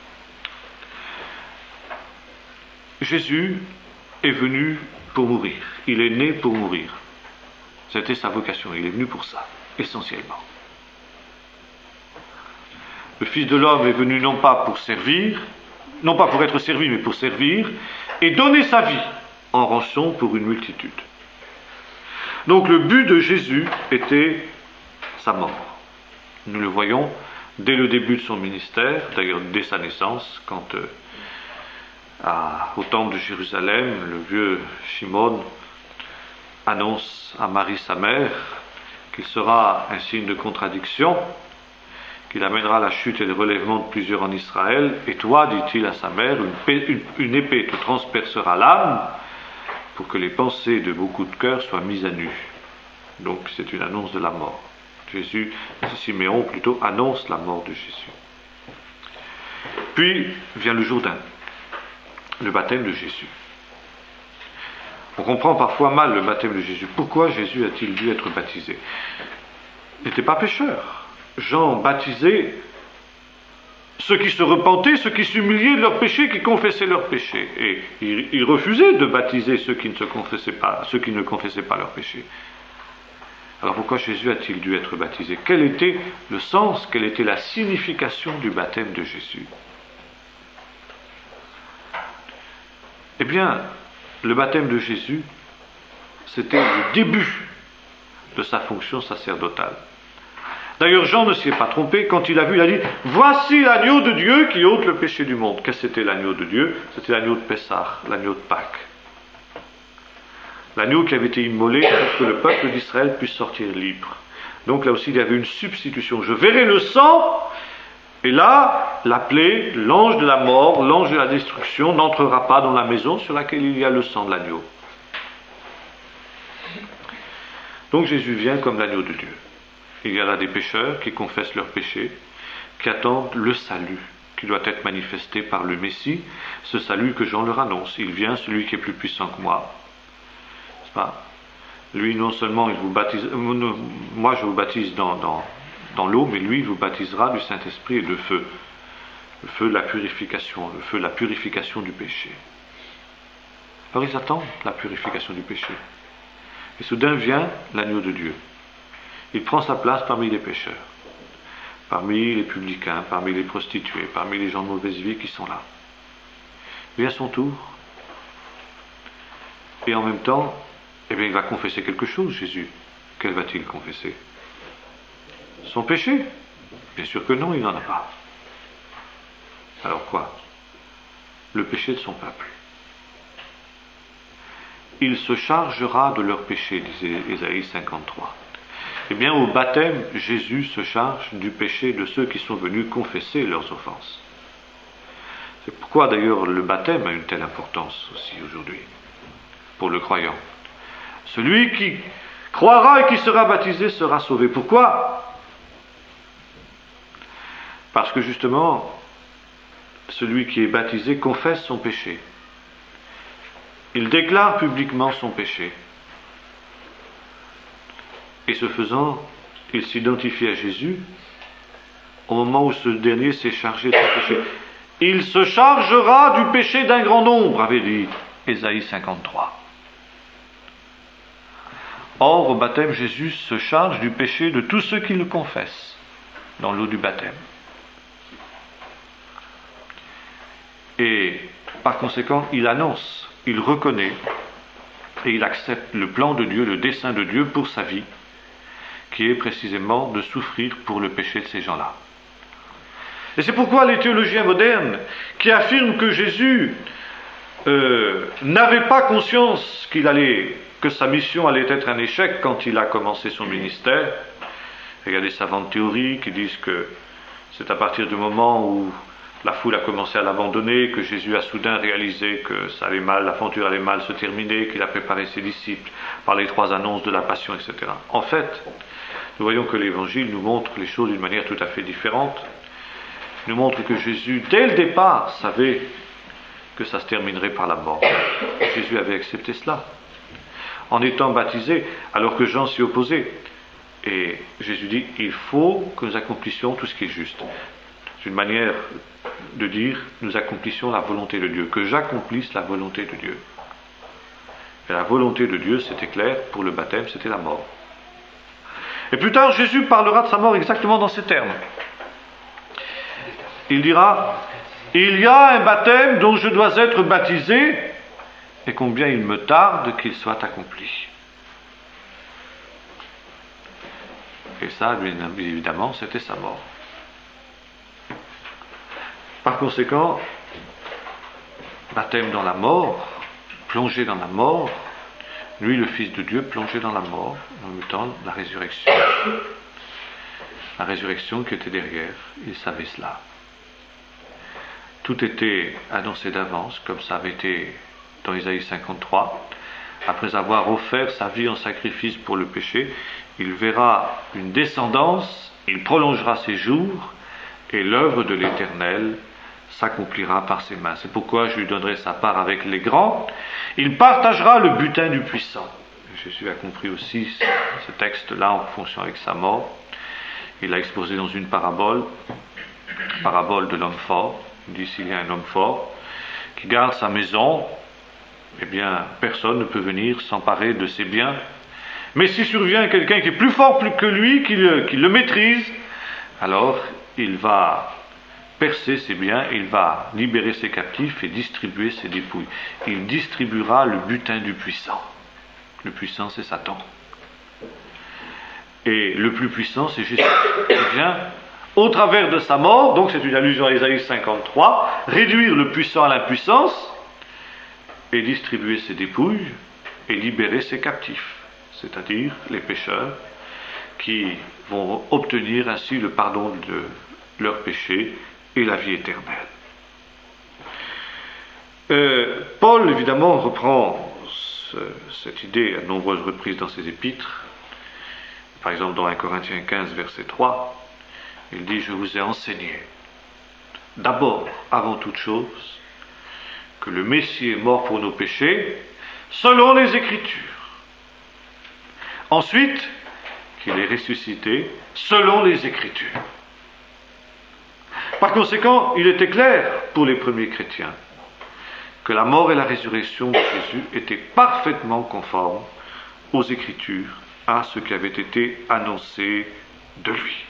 Jésus est venu pour mourir, il est né pour mourir. C'était sa vocation, il est venu pour ça, essentiellement. Le Fils de l'homme est venu non pas pour servir, non pas pour être servi, mais pour servir, et donner sa vie en rançon pour une multitude. Donc le but de Jésus était sa mort. Nous le voyons dès le début de son ministère, d'ailleurs dès sa naissance, quand au temple de Jérusalem, le vieux Shimon annonce à Marie sa mère qu'il sera un signe de contradiction, qu'il amènera la chute et le relèvement de plusieurs en Israël, et toi, dit-il à sa mère, une épée te transpercera l'âme pour que les pensées de beaucoup de cœurs soient mises à nu. Donc c'est une annonce de la mort. Siméon plutôt annonce la mort de Jésus. Puis vient le Jourdain, le baptême de Jésus. On comprend parfois mal le baptême de Jésus. Pourquoi Jésus a-t-il dû être baptisé? Il n'était pas pécheur. Jean baptisait ceux qui se repentaient, ceux qui s'humiliaient de leurs péchés, qui confessaient leurs péchés. Et il refusait de baptiser ceux qui ne confessaient pas leurs péchés. Alors pourquoi Jésus a-t-il dû être baptisé? Quel était le sens, quelle était la signification du baptême de Jésus? Eh bien, le baptême de Jésus, c'était le début de sa fonction sacerdotale. D'ailleurs, Jean ne s'y est pas trompé. Quand il a vu, il a dit « Voici l'agneau de Dieu qui ôte le péché du monde ». Qu'est-ce que c'était l'agneau de Dieu? C'était l'agneau de Pessah, l'agneau de Pâques. L'agneau qui avait été immolé pour que le peuple d'Israël puisse sortir libre. Donc là aussi, il y avait une substitution. Je verrai le sang, et là, la plaie, l'ange de la mort, l'ange de la destruction n'entrera pas dans la maison sur laquelle il y a le sang de l'agneau. Donc Jésus vient comme l'agneau de Dieu. Il y a là des pécheurs qui confessent leurs péchés, qui attendent le salut qui doit être manifesté par le Messie, ce salut que Jean leur annonce. Il vient, celui qui est plus puissant que moi. N'est-ce pas? Lui, non seulement il vous baptise, moi je vous baptise dans l'eau, mais lui, il vous baptisera du Saint-Esprit et de feu. Le feu de la purification, le feu de la purification du péché. Alors ils attendent la purification du péché. Et soudain vient l'agneau de Dieu. Il prend sa place parmi les pécheurs, parmi les publicains, parmi les prostituées, parmi les gens de mauvaise vie qui sont là. lui à son tour. Et en même temps, eh bien, il va confesser quelque chose, Jésus. Quel va-t-il confesser? Son péché? Bien sûr que non, il n'en a pas. Alors quoi? Le péché de son peuple. Il se chargera de leur péché, disait Ésaïe 53. Eh bien, au baptême, Jésus se charge du péché de ceux qui sont venus confesser leurs offenses. C'est pourquoi d'ailleurs le baptême a une telle importance aussi aujourd'hui, pour le croyant. Celui qui croira et qui sera baptisé sera sauvé. Pourquoi? Parce que justement, celui qui est baptisé confesse son péché. Il déclare publiquement son péché. Et ce faisant, il s'identifie à Jésus au moment où ce dernier s'est chargé de son péché. Il se chargera du péché d'un grand nombre, avait dit Ésaïe 53. Or, au baptême, Jésus se charge du péché de tous ceux qui le confessent dans l'eau du baptême. Et par conséquent, il annonce, il reconnaît et il accepte le plan de Dieu, le dessein de Dieu pour sa vie, qui est précisément de souffrir pour le péché de ces gens-là. Et c'est pourquoi les théologiens modernes, qui affirment que Jésus n'avait pas conscience que sa mission allait être un échec quand il a commencé son ministère, il y a des savantes théories qui disent que c'est à partir du moment où la foule a commencé à l'abandonner, que Jésus a soudain réalisé que ça allait mal, l'aventure allait mal se terminer, qu'il a préparé ses disciples par les 3 annonces de la passion, etc. En fait, nous voyons que l'Évangile nous montre les choses d'une manière tout à fait différente. Il nous montre que Jésus, dès le départ, savait que ça se terminerait par la mort. Jésus avait accepté cela, en étant baptisé, alors que Jean s'y opposait. Et Jésus dit, il faut que nous accomplissions tout ce qui est juste. C'est une manière de dire, nous accomplissions la volonté de Dieu, que j'accomplisse la volonté de Dieu. Et la volonté de Dieu, c'était clair, pour le baptême, c'était la mort. Et plus tard, Jésus parlera de sa mort exactement dans ces termes. Il dira, il y a un baptême dont je dois être baptisé, et combien il me tarde qu'il soit accompli. Et ça, bien évidemment, c'était sa mort. Par conséquent, baptême dans la mort, plongé dans la mort, lui, le Fils de Dieu, plongé dans la mort, en même temps la résurrection. La résurrection qui était derrière, il savait cela. Tout était annoncé d'avance, comme ça avait été dans Ésaïe 53. Après avoir offert sa vie en sacrifice pour le péché, il verra une descendance, il prolongera ses jours, et l'œuvre de l'Éternel s'accomplira par ses mains. C'est pourquoi je lui donnerai sa part avec les grands. Il partagera le butin du puissant. Jésus a compris aussi ce texte-là en fonction avec sa mort. Il l'a exposé dans une parabole de l'homme fort. Il dit, s'il y a un homme fort qui garde sa maison, eh bien, personne ne peut venir s'emparer de ses biens. Mais si survient quelqu'un qui est plus fort que lui, qui le maîtrise, alors il va percer ses biens, il va libérer ses captifs et distribuer ses dépouilles. Il distribuera le butin du puissant. Le puissant, c'est Satan. Et le plus puissant, c'est Jésus, qui vient, au travers de sa mort, donc c'est une allusion à Ésaïe 53, réduire le puissant à l'impuissance et distribuer ses dépouilles et libérer ses captifs, c'est-à-dire les pécheurs qui vont obtenir ainsi le pardon de leurs péchés et la vie éternelle. Paul, évidemment, reprend cette idée à de nombreuses reprises dans ses épîtres. Par exemple, dans 1 Corinthiens 15, verset 3, il dit « Je vous ai enseigné, d'abord, avant toute chose, que le Messie est mort pour nos péchés, selon les Écritures. Ensuite, qu'il est ressuscité, selon les Écritures. » Par conséquent, il était clair pour les premiers chrétiens que la mort et la résurrection de Jésus étaient parfaitement conformes aux Écritures, à ce qui avait été annoncé de lui.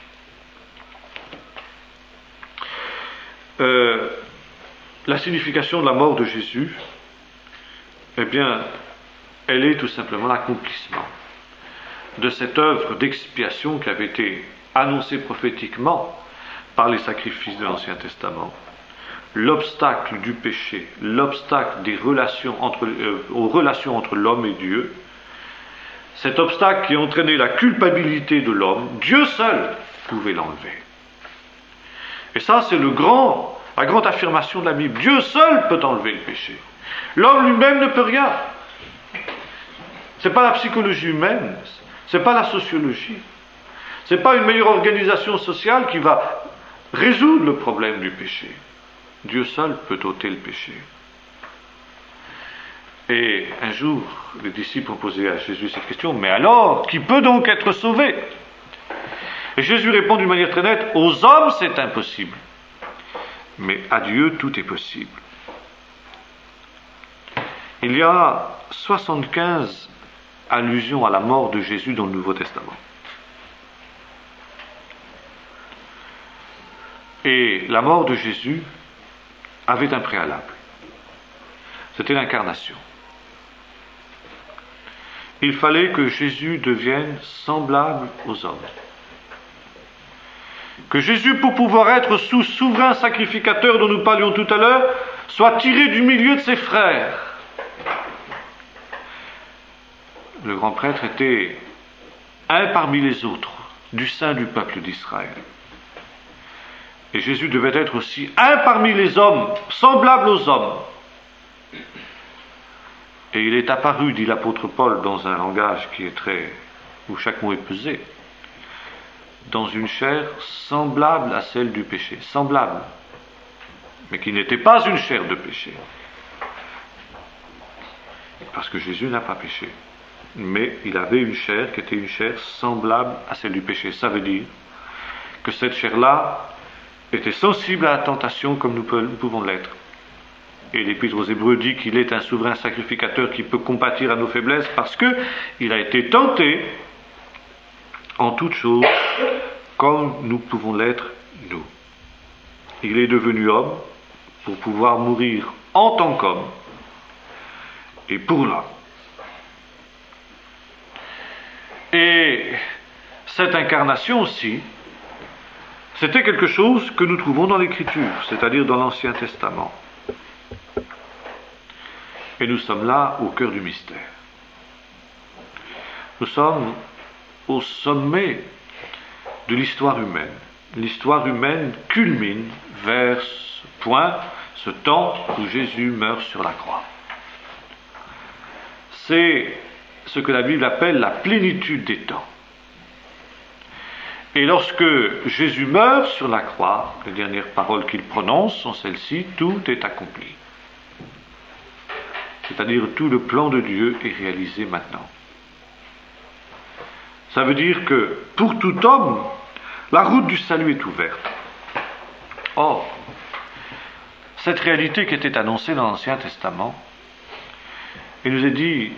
la signification de la mort de Jésus, eh bien, elle est tout simplement l'accomplissement de cette œuvre d'expiation qui avait été annoncée prophétiquement par les sacrifices de l'Ancien Testament. L'obstacle du péché, l'obstacle des relations aux relations entre l'homme et Dieu, cet obstacle qui entraînait la culpabilité de l'homme, Dieu seul pouvait l'enlever. Et ça, c'est la grande affirmation de la Bible. Dieu seul peut enlever le péché. L'homme lui-même ne peut rien. Ce n'est pas la psychologie humaine, ce n'est pas la sociologie, ce n'est pas une meilleure organisation sociale qui va résoudre le problème du péché. Dieu seul peut ôter le péché. Et un jour, les disciples ont posé à Jésus cette question, mais alors, qui peut donc être sauvé? Et Jésus répond d'une manière très nette, aux hommes c'est impossible, mais à Dieu tout est possible. Il y a 75 allusions à la mort de Jésus dans le Nouveau Testament. Et la mort de Jésus avait un préalable. C'était l'incarnation. Il fallait que Jésus devienne semblable aux hommes. Que Jésus, pour pouvoir être souverain sacrificateur dont nous parlions tout à l'heure, soit tiré du milieu de ses frères. Le grand prêtre était un parmi les autres, du sein du peuple d'Israël. Et Jésus devait être aussi un parmi les hommes, semblable aux hommes. Et il est apparu, dit l'apôtre Paul, dans un langage qui est où chaque mot est pesé, dans une chair semblable à celle du péché, semblable, mais qui n'était pas une chair de péché. Parce que Jésus n'a pas péché. Mais il avait une chair qui était une chair semblable à celle du péché. Ça veut dire que cette chair-là était sensible à la tentation comme nous pouvons l'être. Et l'Épître aux Hébreux dit qu'il est un souverain sacrificateur qui peut compatir à nos faiblesses parce qu'il a été tenté en toutes choses comme nous pouvons l'être nous. Il est devenu homme pour pouvoir mourir en tant qu'homme et pour l'homme. Et cette incarnation aussi, c'était quelque chose que nous trouvons dans l'Écriture, c'est-à-dire dans l'Ancien Testament. Et nous sommes là au cœur du mystère. Nous sommes au sommet de l'histoire humaine. L'histoire humaine culmine vers ce point, ce temps où Jésus meurt sur la croix. C'est ce que la Bible appelle la plénitude des temps. Et lorsque Jésus meurt sur la croix, les dernières paroles qu'il prononce sont celles-ci, tout est accompli. C'est-à-dire tout le plan de Dieu est réalisé maintenant. Ça veut dire que pour tout homme, la route du salut est ouverte. Or, cette réalité qui était annoncée dans l'Ancien Testament, il nous est dit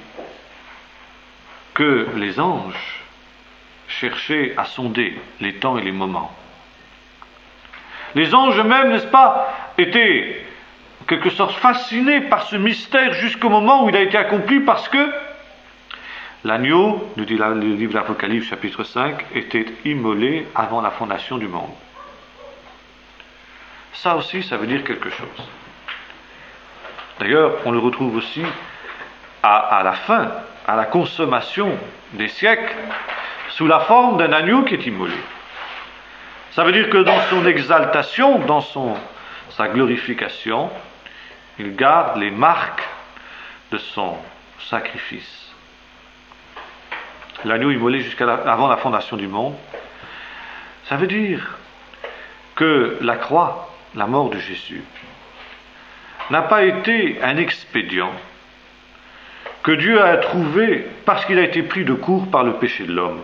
que les anges cherchaient à sonder les temps et les moments. Les anges eux-mêmes, n'est-ce pas, étaient en quelque sorte fascinés par ce mystère jusqu'au moment où il a été accompli parce que l'agneau, nous dit le livre de l'Apocalypse chapitre 5, était immolé avant la fondation du monde. Ça aussi, ça veut dire quelque chose. D'ailleurs, on le retrouve aussi à la fin, à la consommation des siècles, sous la forme d'un agneau qui est immolé. Ça veut dire que dans son exaltation, dans sa glorification, il garde les marques de son sacrifice. L'agneau immolé avant la fondation du monde, ça veut dire que la croix, la mort de Jésus, n'a pas été un expédient que Dieu a trouvé parce qu'il a été pris de court par le péché de l'homme.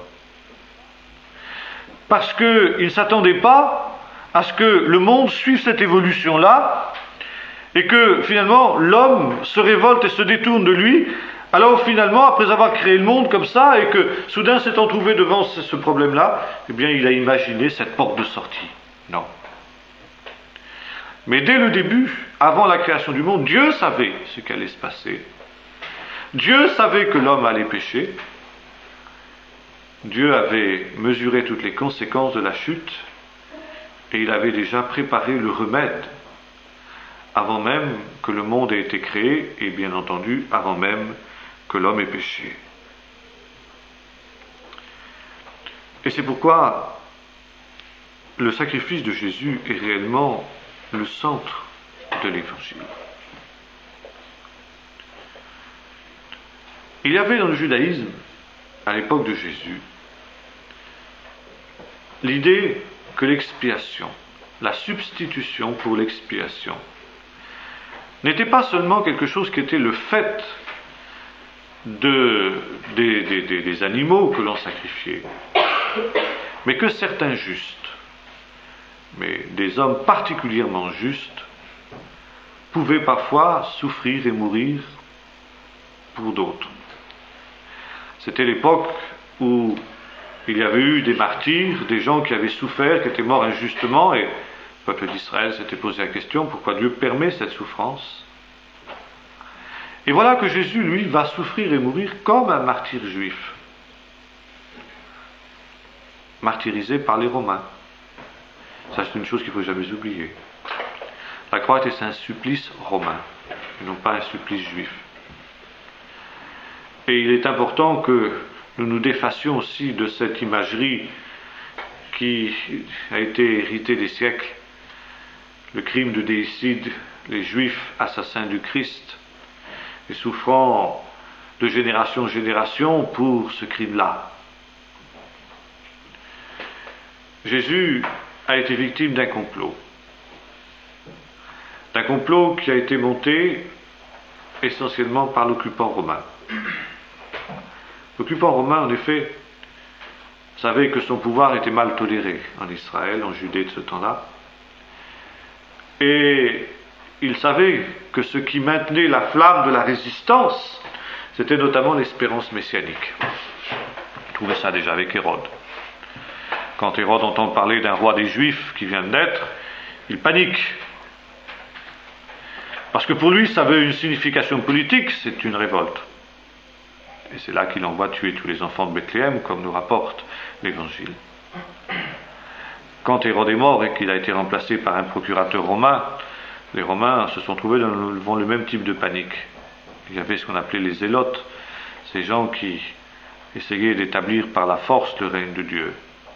Parce qu'il ne s'attendait pas à ce que le monde suive cette évolution-là et que finalement l'homme se révolte et se détourne de lui. Alors finalement, après avoir créé le monde comme ça et que soudain s'étant trouvé devant ce problème-là, eh bien il a imaginé cette porte de sortie. Non. Mais dès le début, avant la création du monde, Dieu savait ce qui allait se passer. Dieu savait que l'homme allait pécher. Dieu avait mesuré toutes les conséquences de la chute et il avait déjà préparé le remède avant même que le monde ait été créé et bien entendu avant même que l'homme ait péché. Et c'est pourquoi le sacrifice de Jésus est réellement le centre de l'Évangile. Il y avait dans le judaïsme, à l'époque de Jésus, l'idée que l'expiation, la substitution pour l'expiation, n'était pas seulement quelque chose qui était le fait des animaux que l'on sacrifiait, mais que certains justes, mais des hommes particulièrement justes, pouvaient parfois souffrir et mourir pour d'autres. C'était l'époque où il y avait eu des martyrs, des gens qui avaient souffert, qui étaient morts injustement, et le peuple d'Israël s'était posé la question, pourquoi Dieu permet cette souffrance? Et voilà que Jésus, lui, va souffrir et mourir comme un martyr juif, martyrisé par les Romains. Ça, c'est une chose qu'il ne faut jamais oublier. La croix était un supplice romain, et non pas un supplice juif. Et il est important que nous nous défassions aussi de cette imagerie qui a été héritée des siècles, le crime de déicide, les Juifs assassins du Christ, et souffrant de génération en génération pour ce crime-là. Jésus a été victime d'un complot qui a été monté essentiellement par l'occupant romain. L'occupant romain, en effet, savait que son pouvoir était mal toléré en Israël, en Judée de ce temps-là, et il savait que ce qui maintenait la flamme de la résistance, c'était notamment l'espérance messianique. On trouvait ça déjà avec Hérode. Quand Hérode entend parler d'un roi des Juifs qui vient de naître, il panique. Parce que pour lui, ça avait une signification politique, c'est une révolte. Et c'est là qu'il envoie tuer tous les enfants de Bethléem, comme nous rapporte l'Évangile. Quand Hérode est mort et qu'il a été remplacé par un procurateur romain, les Romains se sont trouvés devant le même type de panique. Il y avait ce qu'on appelait les zélotes, ces gens qui essayaient d'établir par la force le règne de Dieu.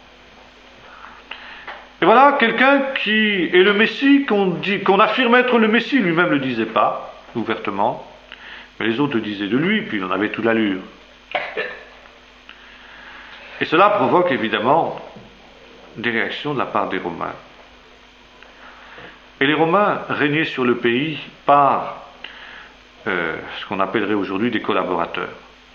Et voilà quelqu'un qui est le Messie, qu'on affirme être le Messie, lui-même ne le disait pas ouvertement, mais les autres le disaient de lui, puis il en avait toute l'allure. Et cela provoque évidemment des réactions de la part des Romains. Et les Romains régnaient sur le pays par ce qu'on appellerait aujourd'hui des collaborateurs.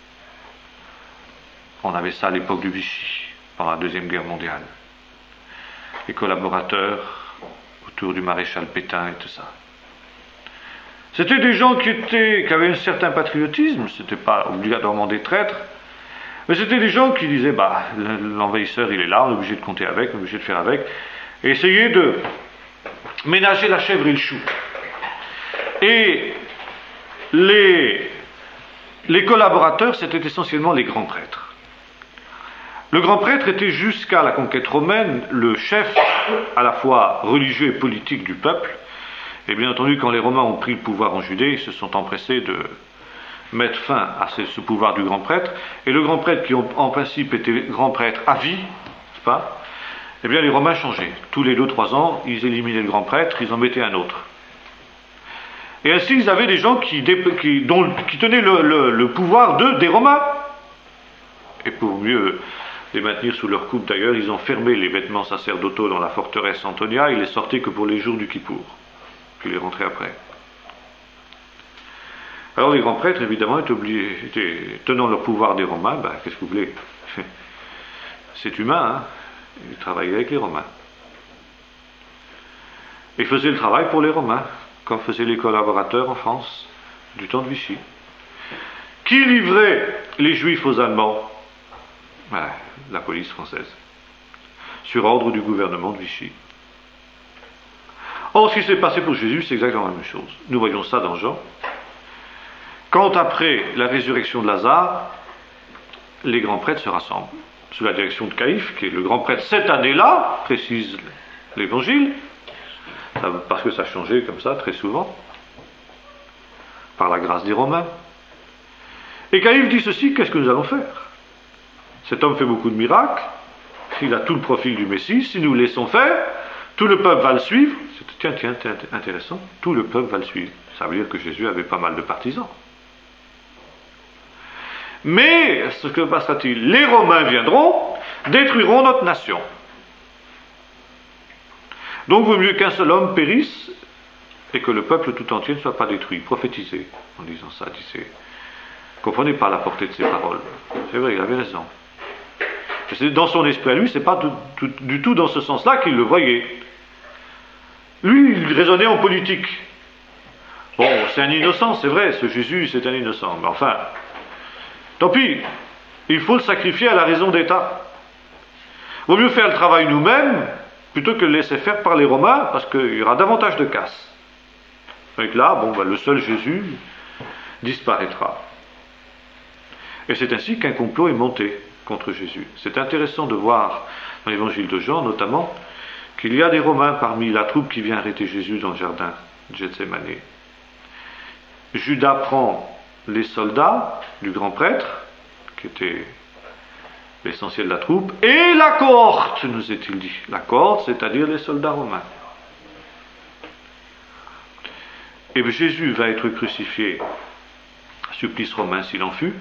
On avait ça à l'époque du Vichy, pendant la Deuxième Guerre mondiale. Les collaborateurs autour du maréchal Pétain et tout ça. C'était des gens qui avaient un certain patriotisme, c'était pas obligatoirement des traîtres, mais c'était des gens qui disaient, l'envahisseur il est là, on est obligé de compter avec, on est obligé de faire avec, et essayer de ménager la chèvre et le chou. Et les collaborateurs, c'était essentiellement les grands prêtres. Le grand prêtre était jusqu'à la conquête romaine le chef à la fois religieux et politique du peuple. Et bien entendu, quand les Romains ont pris le pouvoir en Judée, ils se sont empressés de mettre fin à ce pouvoir du grand prêtre. Et le grand prêtre, qui en principe était grand prêtre à vie, n'est-ce pas ? Eh bien les Romains changeaient. Tous les 2-3 ans, ils éliminaient le grand prêtre, ils en mettaient un autre. Et ainsi, ils avaient des gens qui tenaient le pouvoir des Romains. Et pour mieux les maintenir sous leur coupe d'ailleurs, ils ont fermé les vêtements sacerdotaux dans la forteresse Antonia, ils les sortaient que pour les jours du Kippour, puis les rentraient après. Alors les grands prêtres, évidemment, tenant leur pouvoir des Romains, qu'est-ce que vous voulez? C'est humain, hein? Ils travaillaient avec les Romains. Ils faisaient le travail pour les Romains, comme faisaient les collaborateurs en France, du temps de Vichy. Qui livrait les Juifs aux Allemands? La police française, sur ordre du gouvernement de Vichy. Or, ce qui s'est passé pour Jésus, c'est exactement la même chose. Nous voyons ça dans Jean. Quand après la résurrection de Lazare, les grands prêtres se rassemblent, sous la direction de Caïphe, qui est le grand prêtre cette année-là, précise l'Évangile, parce que ça a changé comme ça très souvent, par la grâce des Romains. Et Caïphe dit ceci: qu'est-ce que nous allons faire? Cet homme fait beaucoup de miracles, il a tout le profil du Messie, si nous le laissons faire, tout le peuple va le suivre. Tiens, intéressant, tout le peuple va le suivre. Ça veut dire que Jésus avait pas mal de partisans. Mais, ce que passera-t-il? Les Romains viendront, détruiront notre nation. Donc, vaut mieux qu'un seul homme périsse et que le peuple tout entier ne soit pas détruit. Prophétisez en disant ça, disait. Comprenez pas la portée de ces paroles. C'est vrai, il avait raison. Dans son esprit à lui, c'est pas du tout dans ce sens-là qu'il le voyait. Lui, il raisonnait en politique. Bon, c'est un innocent, c'est vrai, ce Jésus, c'est un innocent. Mais enfin, tant pis, il faut le sacrifier à la raison d'État. Vaut mieux faire le travail nous-mêmes, plutôt que le laisser faire par les Romains, parce qu'il y aura davantage de casse. Donc là, le seul Jésus disparaîtra. Et c'est ainsi qu'un complot est monté contre Jésus. C'est intéressant de voir dans l'évangile de Jean, notamment, qu'il y a des Romains parmi la troupe qui vient arrêter Jésus dans le jardin de Gethsémane. Judas prend les soldats du grand prêtre, qui était l'essentiel de la troupe, et la cohorte, nous est-il dit. La cohorte, c'est-à-dire les soldats romains. Et Jésus va être crucifié, supplice romain s'il en fut,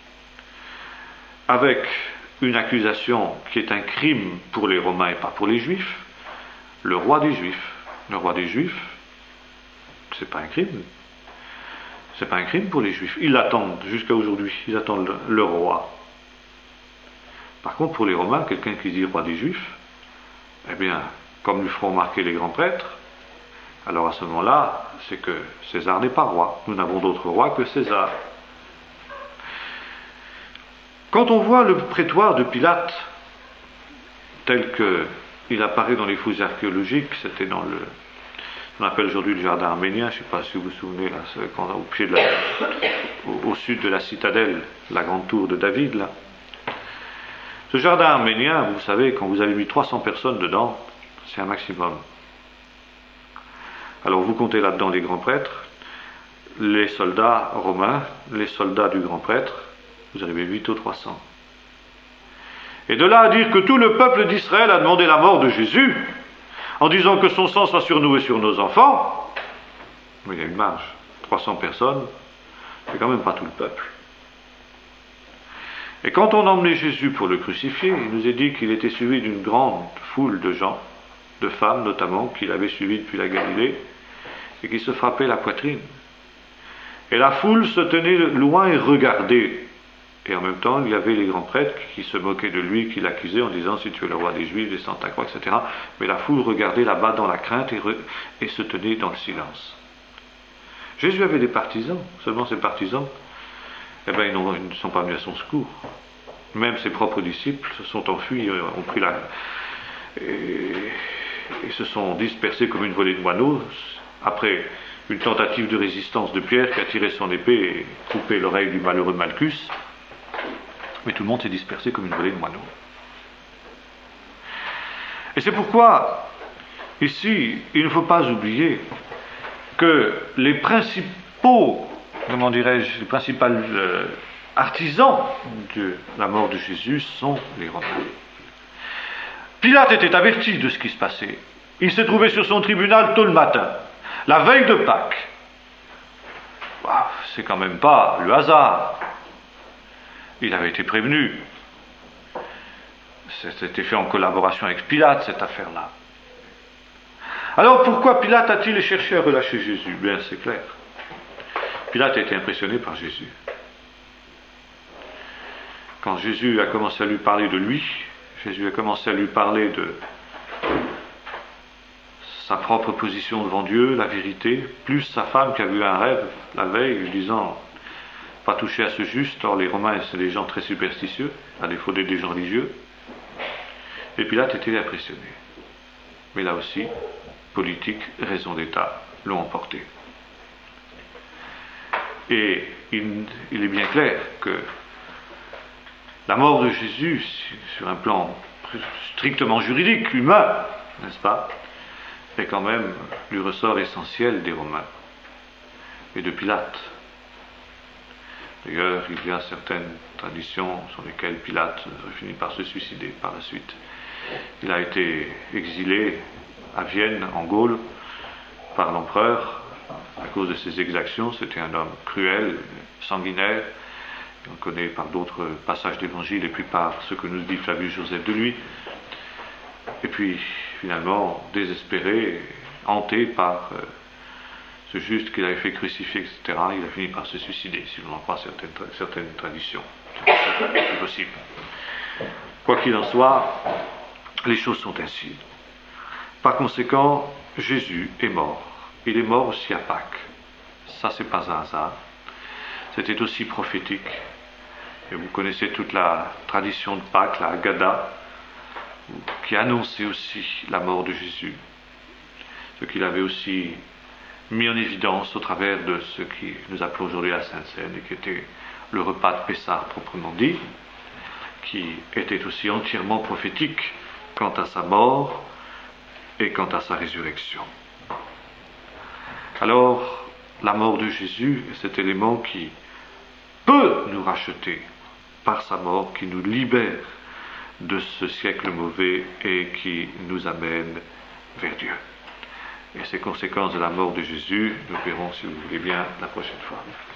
avec une accusation qui est un crime pour les Romains et pas pour les Juifs, le roi des Juifs. Le roi des Juifs, c'est pas un crime. C'est pas un crime pour les Juifs. Ils l'attendent jusqu'à aujourd'hui. Ils attendent le roi. Par contre, pour les Romains, quelqu'un qui dit roi des Juifs, eh bien, comme lui feront remarquer les grands prêtres, alors à ce moment-là, c'est que César n'est pas roi. Nous n'avons d'autre roi que César. Quand on voit le prétoire de Pilate, tel qu'il apparaît dans les fouilles archéologiques, c'était dans on appelle aujourd'hui le jardin arménien, je ne sais pas si vous vous souvenez, là, au pied au sud de la citadelle, la grande tour de David, là. Ce jardin arménien, vous savez, quand vous avez mis 300 personnes dedans, c'est un maximum. Alors vous comptez là-dedans les grands prêtres, les soldats romains, les soldats du grand prêtre, vous arrivez vite aux 300. Et de là à dire que tout le peuple d'Israël a demandé la mort de Jésus, en disant que son sang soit sur nous et sur nos enfants, mais il y a une marge. 300 personnes, c'est quand même pas tout le peuple. Et quand on emmenait Jésus pour le crucifier, il nous est dit qu'il était suivi d'une grande foule de gens, de femmes notamment, qu'il avait suivis depuis la Galilée, et qui se frappaient la poitrine. Et la foule se tenait loin et regardait. Et en même temps, il y avait les grands prêtres qui se moquaient de lui, qui l'accusaient en disant « Si tu es le roi des Juifs, descends ta croix, etc. » Mais la foule regardait là-bas dans la crainte et se tenait dans le silence. Jésus avait des partisans, seulement ces partisans, ils ne sont pas venus à son secours. Même ses propres disciples se sont enfuis, ont pris et se sont dispersés comme une volée de moineaux, après une tentative de résistance de Pierre qui a tiré son épée et coupé l'oreille du malheureux Malchus. Mais tout le monde s'est dispersé comme une volée de moineaux. Et c'est pourquoi, ici, il ne faut pas oublier que les principaux, les principaux artisans de la mort de Jésus sont les Romains. Pilate était averti de ce qui se passait. Il s'est trouvé sur son tribunal tôt le matin, la veille de Pâques. C'est quand même pas le hasard. Il avait été prévenu. C'était fait en collaboration avec Pilate, cette affaire-là. Alors pourquoi Pilate a-t-il cherché à relâcher Jésus? Bien, c'est clair. Pilate a été impressionné par Jésus. Quand Jésus a commencé à lui parler de lui, Jésus a commencé à lui parler de sa propre position devant Dieu, la vérité, plus sa femme qui a vu un rêve la veille, lui disant « Pas toucher à ce juste », or les Romains, c'est des gens très superstitieux, à défaut d'être des gens religieux. Et Pilate était impressionné. Mais là aussi, politiques, raisons d'État l'ont emporté. Et il est bien clair que la mort de Jésus, sur un plan strictement juridique, humain, n'est-ce pas, est quand même du ressort essentiel des Romains et de Pilate. D'ailleurs, il y a certaines traditions sur lesquelles Pilate finit par se suicider par la suite. Il a été exilé à Vienne, en Gaule, par l'empereur à cause de ses exactions. C'était un homme cruel, sanguinaire. On connaît par d'autres passages d'évangile et puis par ce que nous dit Flavius Joseph de lui. Et puis, finalement, désespéré, hanté par ce juste qu'il avait fait crucifier, etc., il a fini par se suicider, si l'on en croit certaines traditions. C'est possible. Quoi qu'il en soit, les choses sont ainsi. Par conséquent, Jésus est mort. Il est mort aussi à Pâques. Ça, c'est pas un hasard. C'était aussi prophétique. Et vous connaissez toute la tradition de Pâques, la Haggadah, qui annonçait aussi la mort de Jésus. Ce qu'il avait aussi mis en évidence au travers de ce que nous appelons aujourd'hui la Sainte Seine, et qui était le repas de Pessah proprement dit, qui était aussi entièrement prophétique quant à sa mort et quant à sa résurrection. Alors, la mort de Jésus est cet élément qui peut nous racheter par sa mort, qui nous libère de ce siècle mauvais et qui nous amène vers Dieu. Et ces conséquences de la mort de Jésus, nous verrons, si vous voulez bien, la prochaine fois.